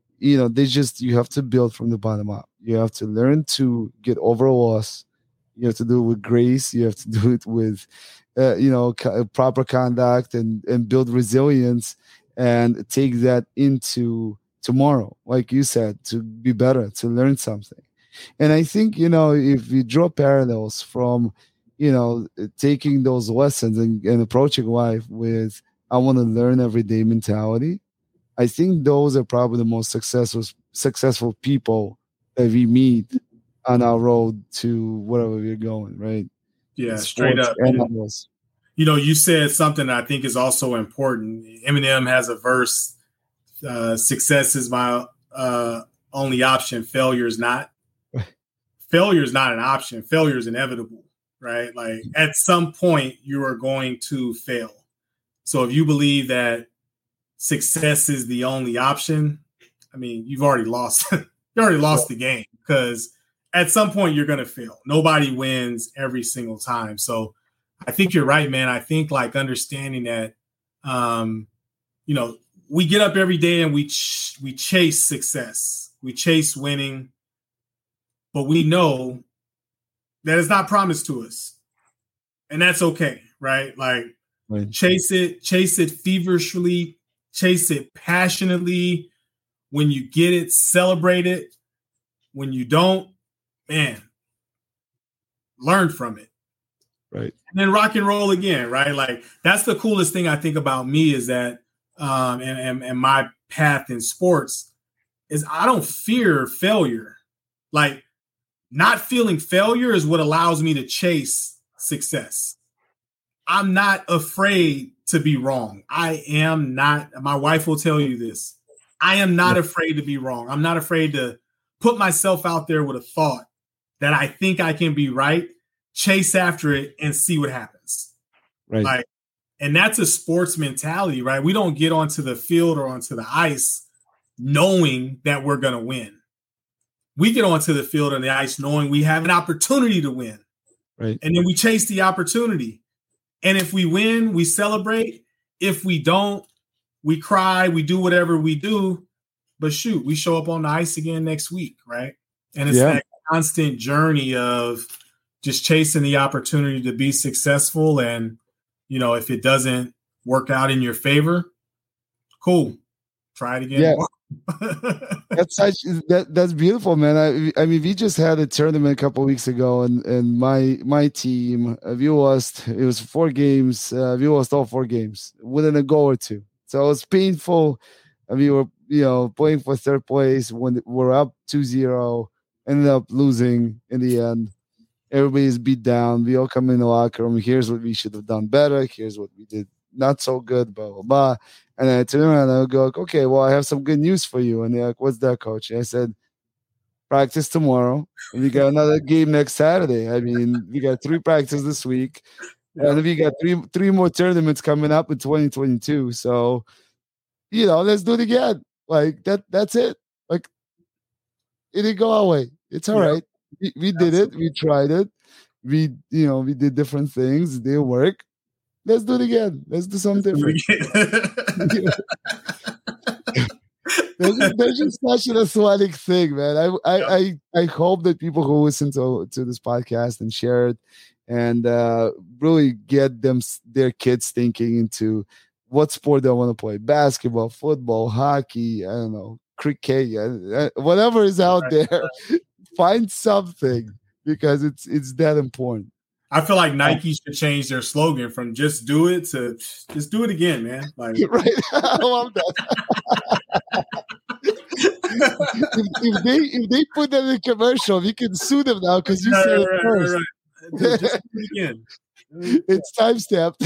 you have to build from the bottom up. You have to learn to get over a loss. You have to do it with grace. You have to do it with, proper conduct, and build resilience, and take that into tomorrow, like you said, to be better, to learn something. And I think, if you draw parallels from, taking those lessons and approaching life with, I want to learn every day mentality, I think those are probably the most successful people that we meet on our road to wherever we're going, right? Yeah, straight up. You said something that I think is also important. Eminem has a verse, success is my only option, failure is not. Failure is not an option. Failure is inevitable, right? Like at some point you are going to fail. So if you believe that success is the only option, I mean, you've already lost. You already lost the game, because at some point you're going to fail. Nobody wins every single time. So I think you're right, man. I think like understanding that, we get up every day and we chase success. We chase winning, but we know that it's not promised to us, and that's okay, right? Like chase it feverishly, chase it passionately. When you get it, celebrate it. When you don't, man, learn from it. Right. And then rock and roll again, right? Like that's the coolest thing I think about me is that, and my path in sports is I don't fear failure. Like not feeling failure is what allows me to chase success. I'm not afraid to be wrong. I am not. My wife will tell you this. I am not afraid to be wrong. I'm not afraid to put myself out there with a thought that I think I can be right, chase after it, and see what happens. Right. Like, and that's a sports mentality, right? We don't get onto the field or onto the ice knowing that we're going to win. We get onto the field and the ice knowing we have an opportunity to win. Right. And then we chase the opportunity. And if we win, we celebrate. If we don't, we cry, we do whatever we do. But shoot, we show up on the ice again next week, right? And it's that constant journey of just chasing the opportunity to be successful. And, if it doesn't work out in your favor, cool. Try it again. Yeah. That's beautiful, man. I mean, we just had a tournament a couple of weeks ago, and my team, we lost. It was 4 games. We lost all 4 games within a goal or two. So it was painful. And we were, playing for third place when we're up 2-0, ended up losing in the end. Everybody's beat down. We all come in the locker room. Here's what we should have done better. Here's what we did not so good, blah, blah, blah. And I turn around and I go, okay, well, I have some good news for you. And they're like, what's that, coach? And I said, practice tomorrow. And we got another game next Saturday. I mean, we got 3 practices this week. And we got three more tournaments coming up in 2022. So, let's do it again. Like that's it. Like it didn't go our way. It's all right. We did it. We tried it. We did different things. They work. Let's do it again. Let's do something different. There's just such an athletic thing, man. I hope that people who listen to this podcast and share it and really get their kids thinking into what sport they want to play: basketball, football, hockey, I don't know, cricket, whatever is out there. Find something, because it's that important. I feel like Nike should change their slogan from "just do it" to "just do it again, man." Like, right? I love that. if they put that in a commercial, you can sue them now because you said it first. Right. Just do it again. It's time stamped.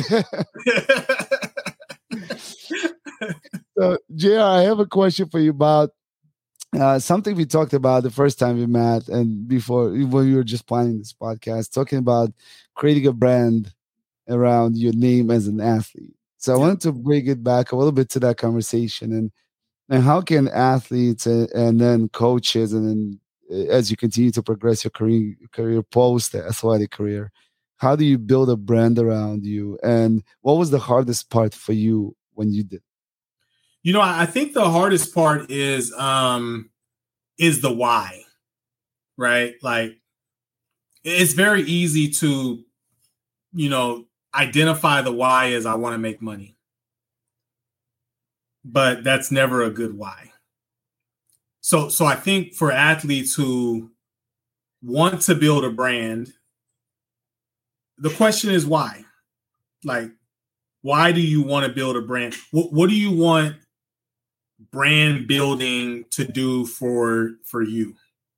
So, JR, I have a question for you about something we talked about the first time we met and before when we were just planning this podcast, talking about creating a brand around your name as an athlete. So I wanted to bring it back a little bit to that conversation and how can athletes and then coaches and then as you continue to progress your career post athletic career, how do you build a brand around you? And what was the hardest part for you when you did? I think the hardest part is the why, right? Like it's very easy to, identify the why as I want to make money, but that's never a good why. So I think for athletes who want to build a brand, the question is why? Like, why do you want to build a brand? What do you want brand building to do for you?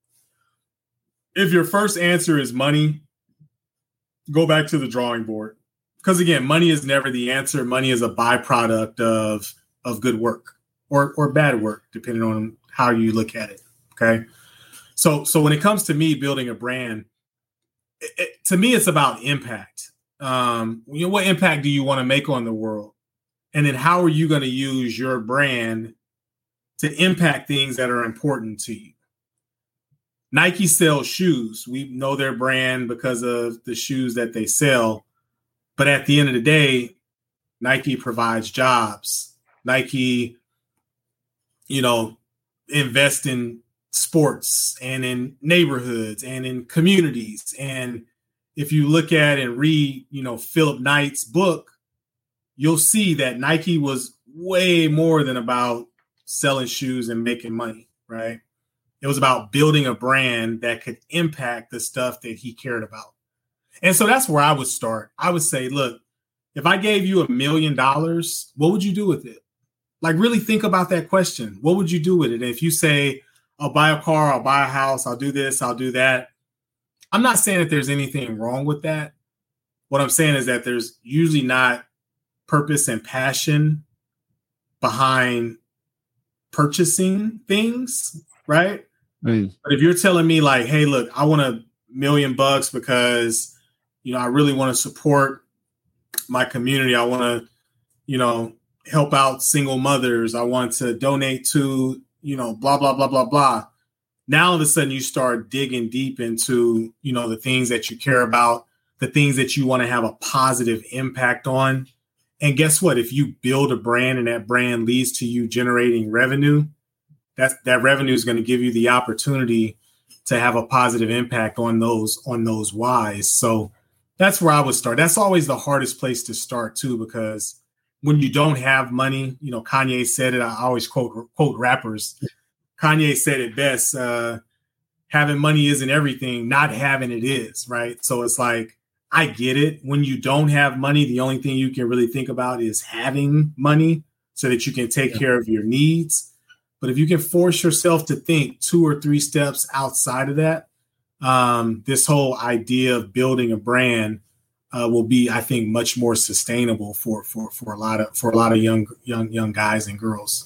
If your first answer is money, go back to the drawing board. Because again, money is never the answer. Money is a byproduct of good work or bad work, depending on how you look at it. Okay. So when it comes to me building a brand, to me, it's about impact. What impact do you want to make on the world? And then how are you going to use your brand to impact things that are important to you? Nike sells shoes. We know their brand because of the shoes that they sell. But at the end of the day, Nike provides jobs. Nike, invest in sports and in neighborhoods and in communities. And if you look at and read, Philip Knight's book, you'll see that Nike was way more than about selling shoes and making money, right? It was about building a brand that could impact the stuff that he cared about. And so that's where I would start. I would say, look, if I gave you $1 million, what would you do with it? Like, really think about that question. What would you do with it? And if you say, I'll buy a car, I'll buy a house, I'll do this, I'll do that. I'm not saying that there's anything wrong with that. What I'm saying is that there's usually not purpose and passion behind purchasing things, right? Right. But if you're telling me like, hey, look, I want $1 million because, I really want to support my community. I want to, help out single mothers. I want to donate to, blah, blah, blah, blah, blah. Now, all of a sudden you start digging deep into, the things that you care about, the things that you want to have a positive impact on. And guess what? If you build a brand and that brand leads to you generating revenue, that revenue is going to give you the opportunity to have a positive impact on those whys. So that's where I would start. That's always the hardest place to start too, because when you don't have money, Kanye said it. I always quote rappers. Kanye said it best. Having money isn't everything. Not having it is, right? So it's like, I get it. When you don't have money, the only thing you can really think about is having money so that you can take care of your needs. But if you can force yourself to think 2 or 3 steps outside of that, this whole idea of building a brand will be, I think, much more sustainable for a lot of young guys and girls.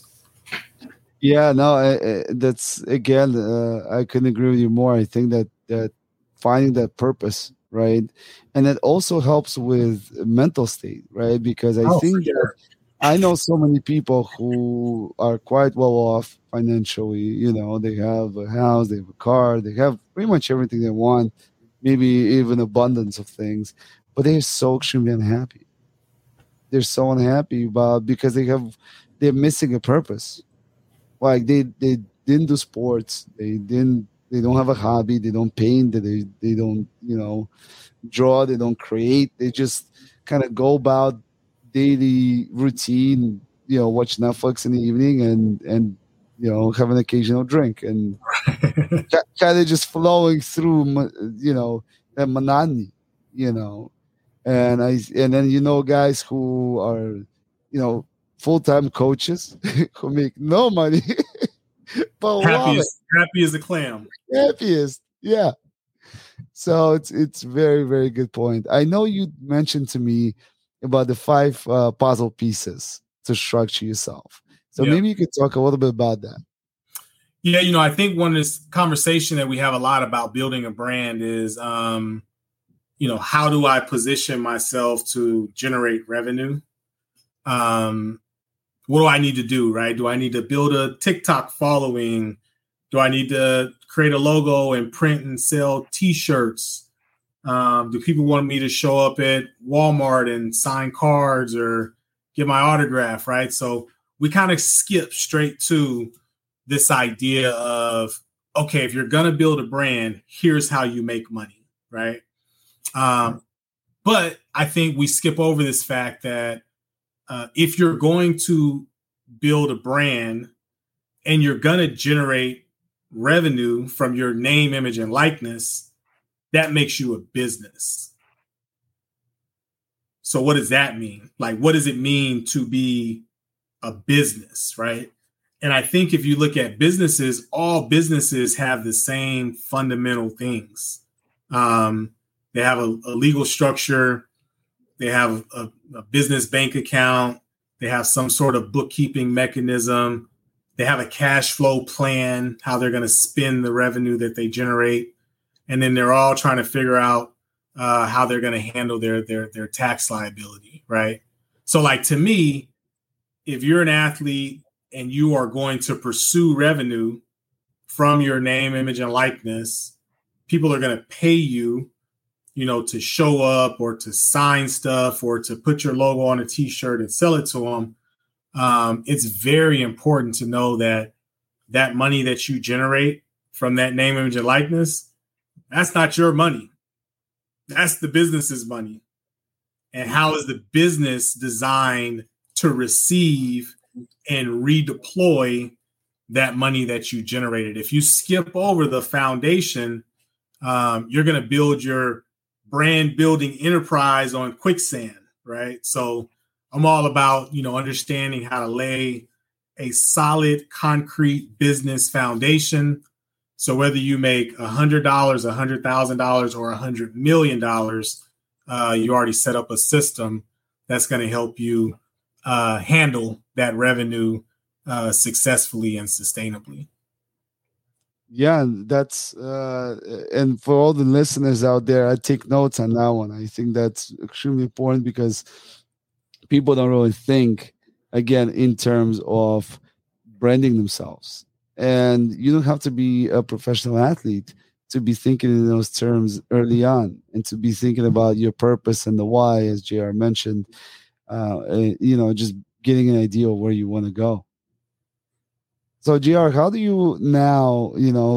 Yeah, no, that's again, I couldn't agree with you more. I think that finding that purpose, right, and it also helps with mental state, right? Because I think that I know so many people who are quite well off financially. They have a house, they have a car, they have pretty much everything they want, maybe even abundance of things, but they're so extremely unhappy. They're so unhappy because they're missing a purpose. Like they didn't do sports, they don't have a hobby, they don't paint, they don't draw, they don't create, they just kind of go about daily routine, watch Netflix in the evening and have an occasional drink and kind of just flowing through, that monotony, you know, and then guys who are, full-time coaches who make no money but love it. Happy as a clam. Happiest. Yeah. So it's very, very good point. I know you mentioned to me about the five puzzle pieces to structure yourself. So Yeah. maybe you could talk a little bit about that. Yeah, I think one of this conversation that we have a lot about building a brand is, how do I position myself to generate revenue? What do I need to do, right? Do I need to build a TikTok following? Do I need to create a logo and print and sell T-shirts? Do people want me to show up at Walmart and sign cards or get my autograph, right? So we kind of skip straight to this idea of, okay, if you're going to build a brand, here's how you make money, right? But I think we skip over this fact that if you're going to build a brand and you're going to generate revenue from your name, image, and likeness, that makes you a business. So what does that mean? Like, what does it mean to be a business, right? And I think if you look at businesses, all businesses have the same fundamental things. They have a legal structure. They have a business bank account. They have some sort of bookkeeping mechanism. They have a cash flow plan, how they're going to spend the revenue that they generate. And then they're all trying to figure out how they're going to handle their tax liability, right? So like, to me, if you're an athlete and you are going to pursue revenue from your name, image, and likeness, people are going to pay you, to show up or to sign stuff or to put your logo on a T-shirt and sell it to them. It's very important to know that money that you generate from that name, image, and likeness, that's not your money. That's the business's money. And how is the business designed to receive and redeploy that money that you generated? If you skip over the foundation, you're going to build your brand building enterprise on quicksand, right? So I'm all about, understanding how to lay a solid, concrete business foundation. So whether you make $100, $100,000, or $100 million, you already set up a system that's going to help you handle that revenue successfully and sustainably. Yeah, that's and for all the listeners out there, I take notes on that one. I think that's extremely important because people don't really think, again, in terms of branding themselves. And you don't have to be a professional athlete to be thinking in those terms early on and to be thinking about your purpose and the why, as JR mentioned, just getting an idea of where you want to go. So, JR, how do you now,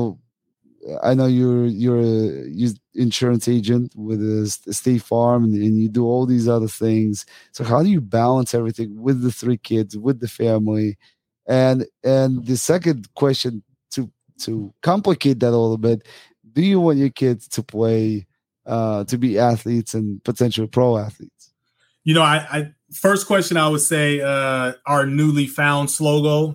I know you're a insurance agent with a State Farm and you do all these other things. So how do you balance everything with the three kids, with the family? And the second question, to complicate that a little bit, do you want your kids to play, to be athletes and potentially pro athletes? I first question I would say our newly found slogan,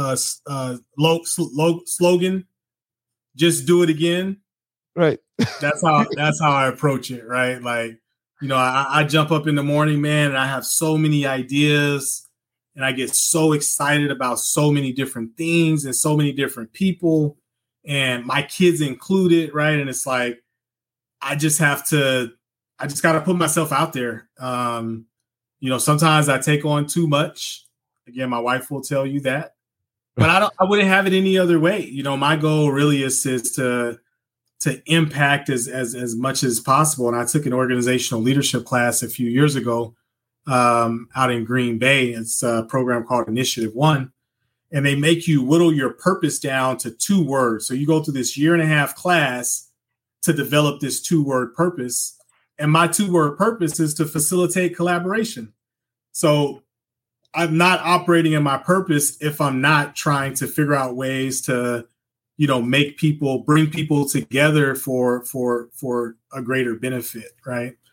just do it again. Right. That's how I approach it. Right. Like, I jump up in the morning, man, and I have so many ideas and I get so excited about so many different things and so many different people and my kids included. Right. And it's like, I just got to put myself out there. Sometimes I take on too much. Again, my wife will tell you that, but I wouldn't have it any other way. My goal really is to impact as much as possible. And I took an organizational leadership class a few years ago out in Green Bay. It's a program called Initiative One, and they make you whittle your purpose down to 2 words. So you go through this 1.5-year class to develop this 2-word purpose. And my 2-word purpose is to facilitate collaboration. So I'm not operating in my purpose if I'm not trying to figure out ways to, bring people together for a greater benefit, right?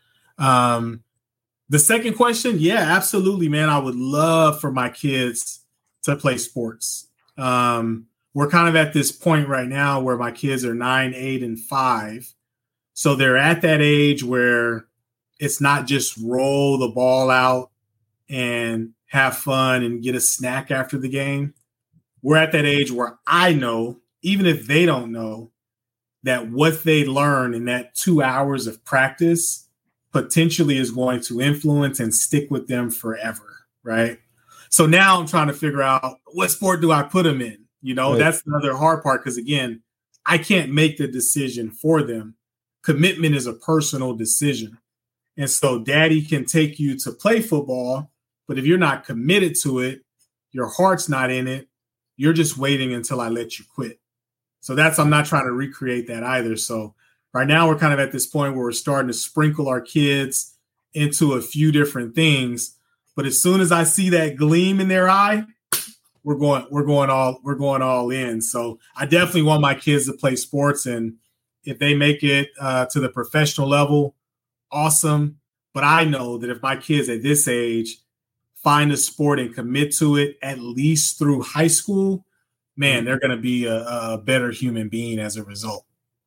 The second question, yeah, absolutely, man. I would love for my kids to play sports. We're kind of at this point right now where my kids are 9, 8, and 5. So they're at that age where it's not just roll the ball out and have fun and get a snack after the game. We're at that age where I know, even if they don't know, that what they learn in that 2 hours of practice potentially is going to influence and stick with them forever, right? So now I'm trying to figure out what sport do I put them in? Right. That's another hard part because, again, I can't make the decision for them. Commitment is a personal decision. And so daddy can take you to play football, but if you're not committed to it, your heart's not in it, you're just waiting until I let you quit. So I'm not trying to recreate that either. So right now we're kind of at this point where we're starting to sprinkle our kids into a few different things. But as soon as I see that gleam in their eye, we're going all in. So I definitely want my kids to play sports, and if they make it to the professional level, awesome. But I know that if my kids at this age find a sport and commit to it at least through high school, man, they're going to be a better human being as a result.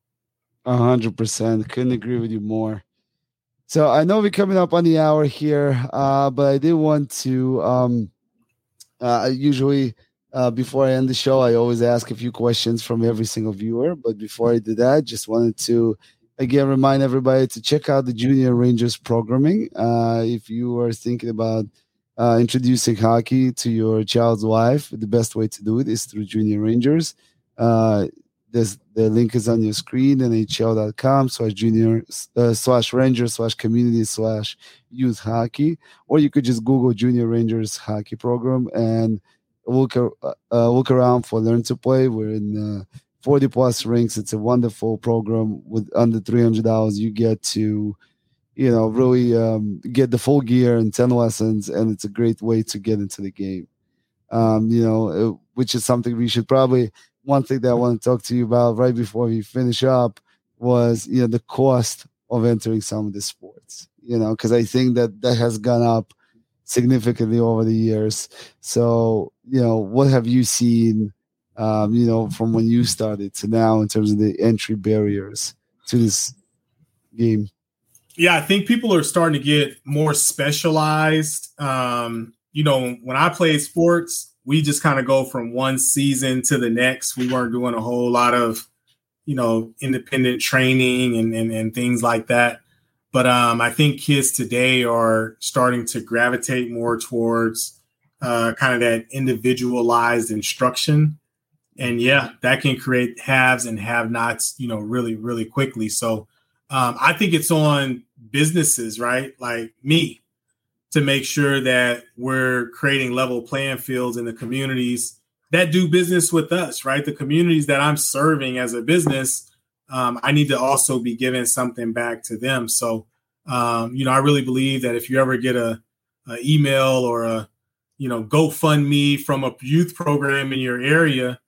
100%. Couldn't agree with you more. So I know we're coming up on the hour here, but I did want to usually before I end the show, I always ask a few questions from every single viewer. But before I do that, just wanted to again remind everybody to check out the Junior Rangers programming. If you are thinking about introducing hockey to your child's life, the best way to do it is through Junior Rangers. The link is on your screen, nhl.com/junior/ranger/community/youth hockey, or you could just Google Junior Rangers hockey program and look around for Learn to Play. We're in 40 plus rinks. It's a wonderful program. With under $300, you get to really get the full gear and 10 lessons, and it's a great way to get into the game. Which is something we should probably. One thing that I want to talk to you about right before we finish up was, the cost of entering some of the sports, because I think that has gone up significantly over the years. So, what have you seen, from when you started to now in terms of the entry barriers to this game? Yeah, I think people are starting to get more specialized. When I played sports, we just kind of go from one season to the next. We weren't doing a whole lot of, independent training and things like that. But I think kids today are starting to gravitate more towards kind of that individualized instruction. And yeah, that can create haves and have-nots, really, really quickly. So I think it's on businesses, right? Like me, to make sure that we're creating level playing fields in the communities that do business with us, right? The communities that I'm serving as a business, I need to also be giving something back to them. So, I really believe that if you ever get a email or a, GoFundMe from a youth program in your area,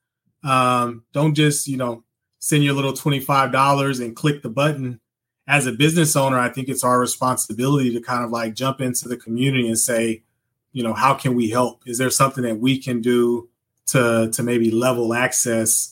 don't just, send your little $25 and click the button. As a business owner, I think it's our responsibility to kind of like jump into the community and say, how can we help? Is there something that we can do to maybe level access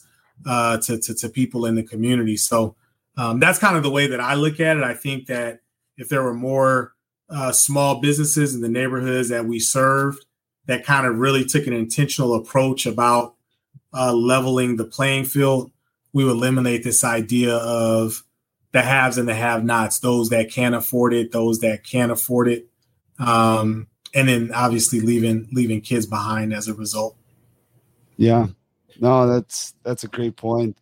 to people in the community? So that's kind of the way that I look at it. I think that if there were more small businesses in the neighborhoods that we served that kind of really took an intentional approach about leveling the playing field, we would eliminate this idea of the haves and the have-nots, those that can afford it, those that can't afford it, and then obviously leaving kids behind as a result. Yeah, no, that's a great point.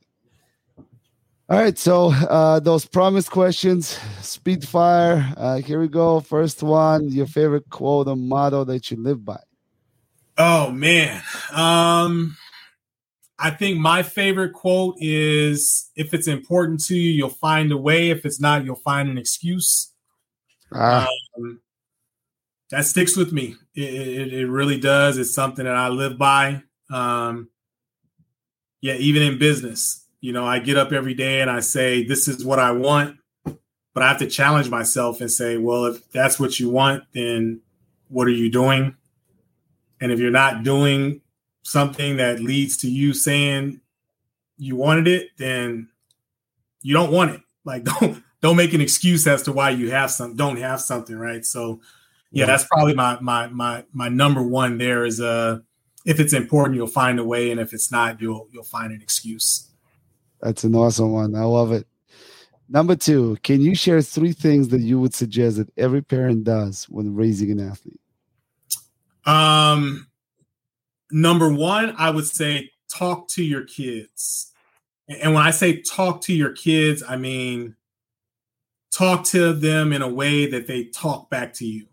All right, so those promised questions, speed fire. Here we go. First one: your favorite quote or motto that you live by? Oh man. I think my favorite quote is, if it's important to you, you'll find a way. If it's not, you'll find an excuse. That sticks with me. It really does. It's something that I live by. Even in business, I get up every day and I say, this is what I want. but I have to challenge myself and say, well, if that's what you want, then what are you doing? And if you're not doing something that leads to you saying you wanted it, then you don't want it. Like, don't make an excuse as to why you don't have something, right? So yeah, that's probably my number one there is if it's important, you'll find a way, and if it's not, you'll find an excuse. That's an awesome one. I love it. Number 2, can you share 3 things that you would suggest that every parent does when raising an athlete? Number 1, I would say talk to your kids. And when I say talk to your kids, I mean talk to them in a way that they talk back to you.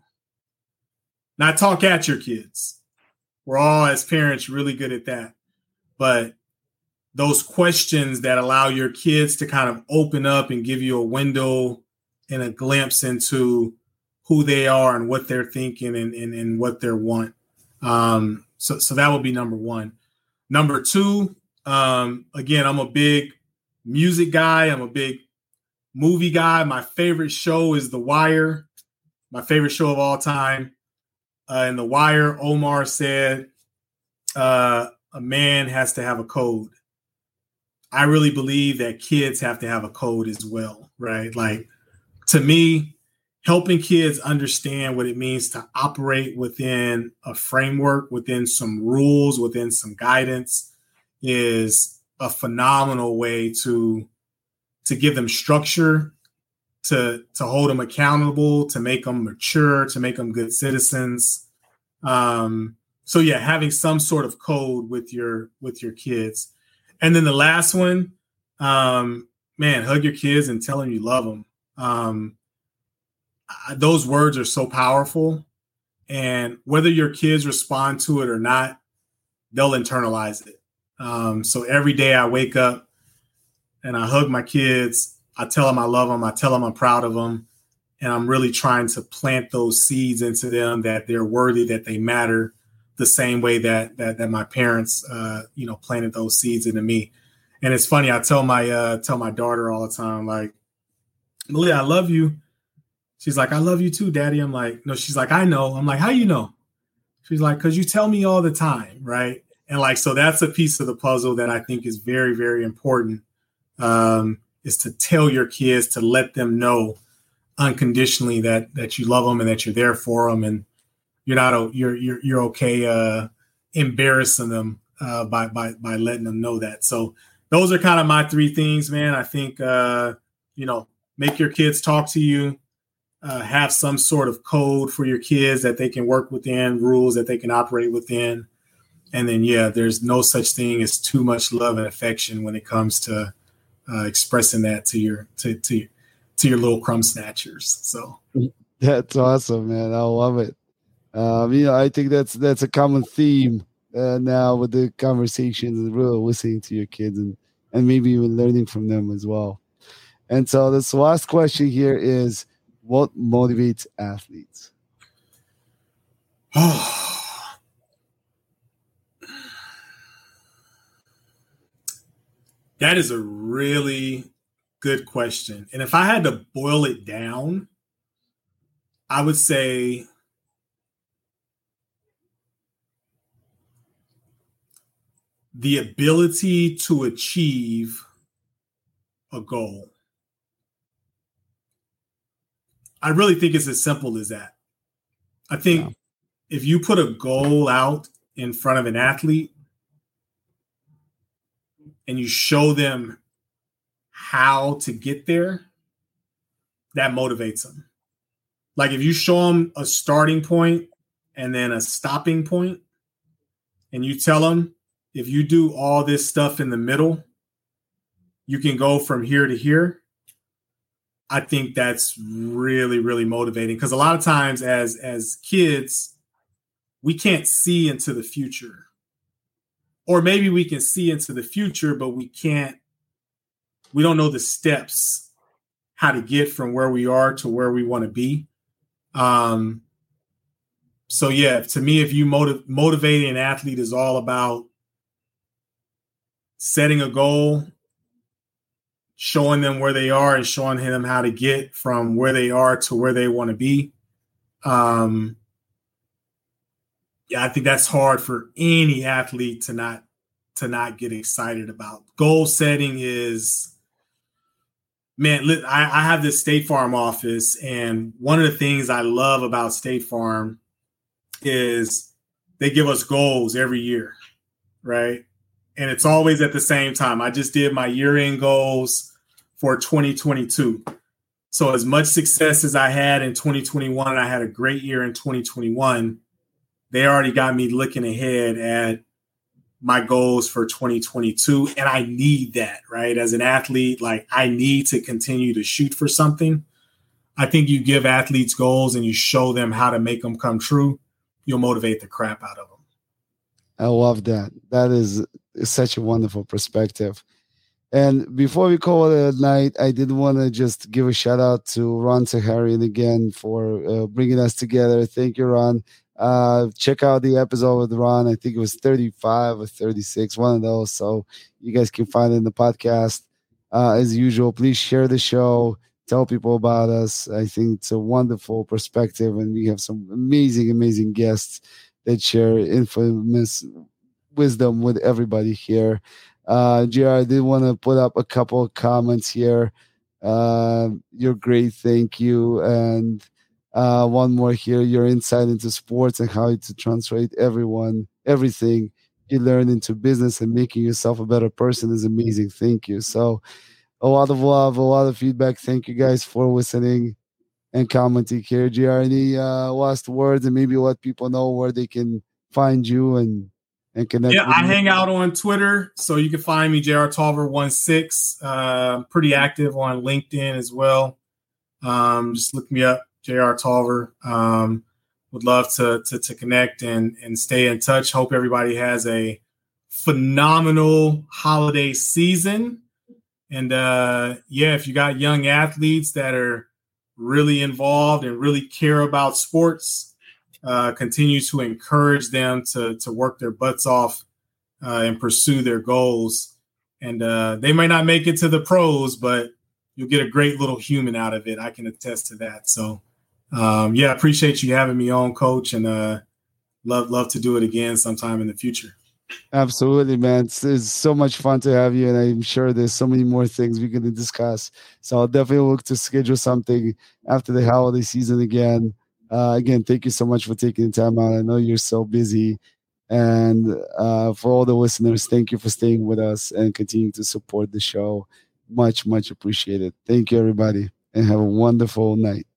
Not talk at your kids. We're all, as parents, really good at that. But those questions that allow your kids to kind of open up and give you a window and a glimpse into who they are and what they're thinking and what they want. So that would be number 1. Number 2, again, I'm a big music guy. I'm a big movie guy. My favorite show is The Wire, my favorite show of all time. In The Wire, Omar said, a man has to have a code. I really believe that kids have to have a code as well, right? Like, to me, helping kids understand what it means to operate within a framework, within some rules, within some guidance is a phenomenal way to give them structure, to hold them accountable, to make them mature, to make them good citizens. So yeah, having some sort of code with your kids. And then the last one, man, hug your kids and tell them you love them. Those words are so powerful, and whether your kids respond to it or not, they'll internalize it. So every day I wake up and I hug my kids. I tell them I love them. I tell them I'm proud of them. And I'm really trying to plant those seeds into them that they're worthy, that they matter, the same way that my parents, planted those seeds into me. And it's funny. I tell my daughter all the time, like, Malia, I love you. She's like, I love you too, Daddy. I'm like, no. She's like, I know. I'm like, how you know? She's like, because you tell me all the time, right? And like, so that's a piece of the puzzle that I think is very, very important. Is to tell your kids, to let them know unconditionally that you love them and that you're there for them, and you're okay embarrassing them by letting them know that. So those are kind of my 3 things, man. I think make your kids talk to you, have some sort of code for your kids that they can work within, rules that they can operate within, and then there's no such thing as too much love and affection when it comes to expressing that to your little crumb snatchers. So that's awesome, man. I love it. I think that's a common theme now with the conversations and really listening to your kids and maybe even learning from them as well. And so this last question here is, what motivates athletes? That is a really good question. And if I had to boil it down, I would say the ability to achieve a goal. I really think it's as simple as that. I think if you put a goal out in front of an athlete and you show them how to get there, that motivates them. Like if you show them a starting point and then a stopping point, and you tell them, if you do all this stuff in the middle, you can go from here to here. I think that's really, really motivating, because a lot of times as kids, we can't see into the future. Or maybe we can see into the future, but we don't know the steps, how to get from where we are to where we want to be. So yeah, to me, if you motivating an athlete is all about setting a goal, showing them where they are and showing them how to get from where they are to where they want to be. Yeah, I think that's hard for any athlete to not get excited about. Goal setting is, man, I have this State Farm office, and one of the things I love about State Farm is they give us goals every year, right? And it's always at the same time. I just did my year-end goals for 2022. So as much success as I had in 2021, and I had a great year in 2021, they already got me looking ahead at my goals for 2022. And I need that, right? As an athlete, like I need to continue to shoot for something. I think you give athletes goals and you show them how to make them come true, you'll motivate the crap out of them. I love that. That is such a wonderful perspective. And before we call it a night, I did want to just give a shout out to Ron Saharian again for bringing us together. Thank you, Ron. Check out the episode with Ron. I think it was 35 or 36, one of those. So you guys can find it in the podcast. As usual, please share the show. Tell people about us. I think it's a wonderful perspective, and we have some amazing, amazing guests that share infamous wisdom with everybody here. JR, I did want to put up a couple of comments here. You're great, thank you. And one more here. Your insight into sports and how to translate everything you learn into business and making yourself a better person is amazing. Thank you. So a lot of love, a lot of feedback. Thank you guys for listening and commenting here. JR, any last words and maybe let people know where they can find you and connect? Yeah, I hang out on Twitter, so you can find me JR Tolver16. Pretty active on LinkedIn as well. Just look me up, JR Tolver. Would love to connect and stay in touch. Hope everybody has a phenomenal holiday season. And if you got young athletes that are really involved and really care about sports, continue to encourage them to work their butts off and pursue their goals. And they might not make it to the pros, but you'll get a great little human out of it. I can attest to that. So, appreciate you having me on, Coach, and love to do it again sometime in the future. Absolutely, man. It's so much fun to have you, and I'm sure there's so many more things we can discuss. So I'll definitely look to schedule something after the holiday season again. Again, thank you so much for taking the time out. I know you're so busy. And for all the listeners, thank you for staying with us and continuing to support the show. Much, much appreciated. Thank you, everybody, and have a wonderful night.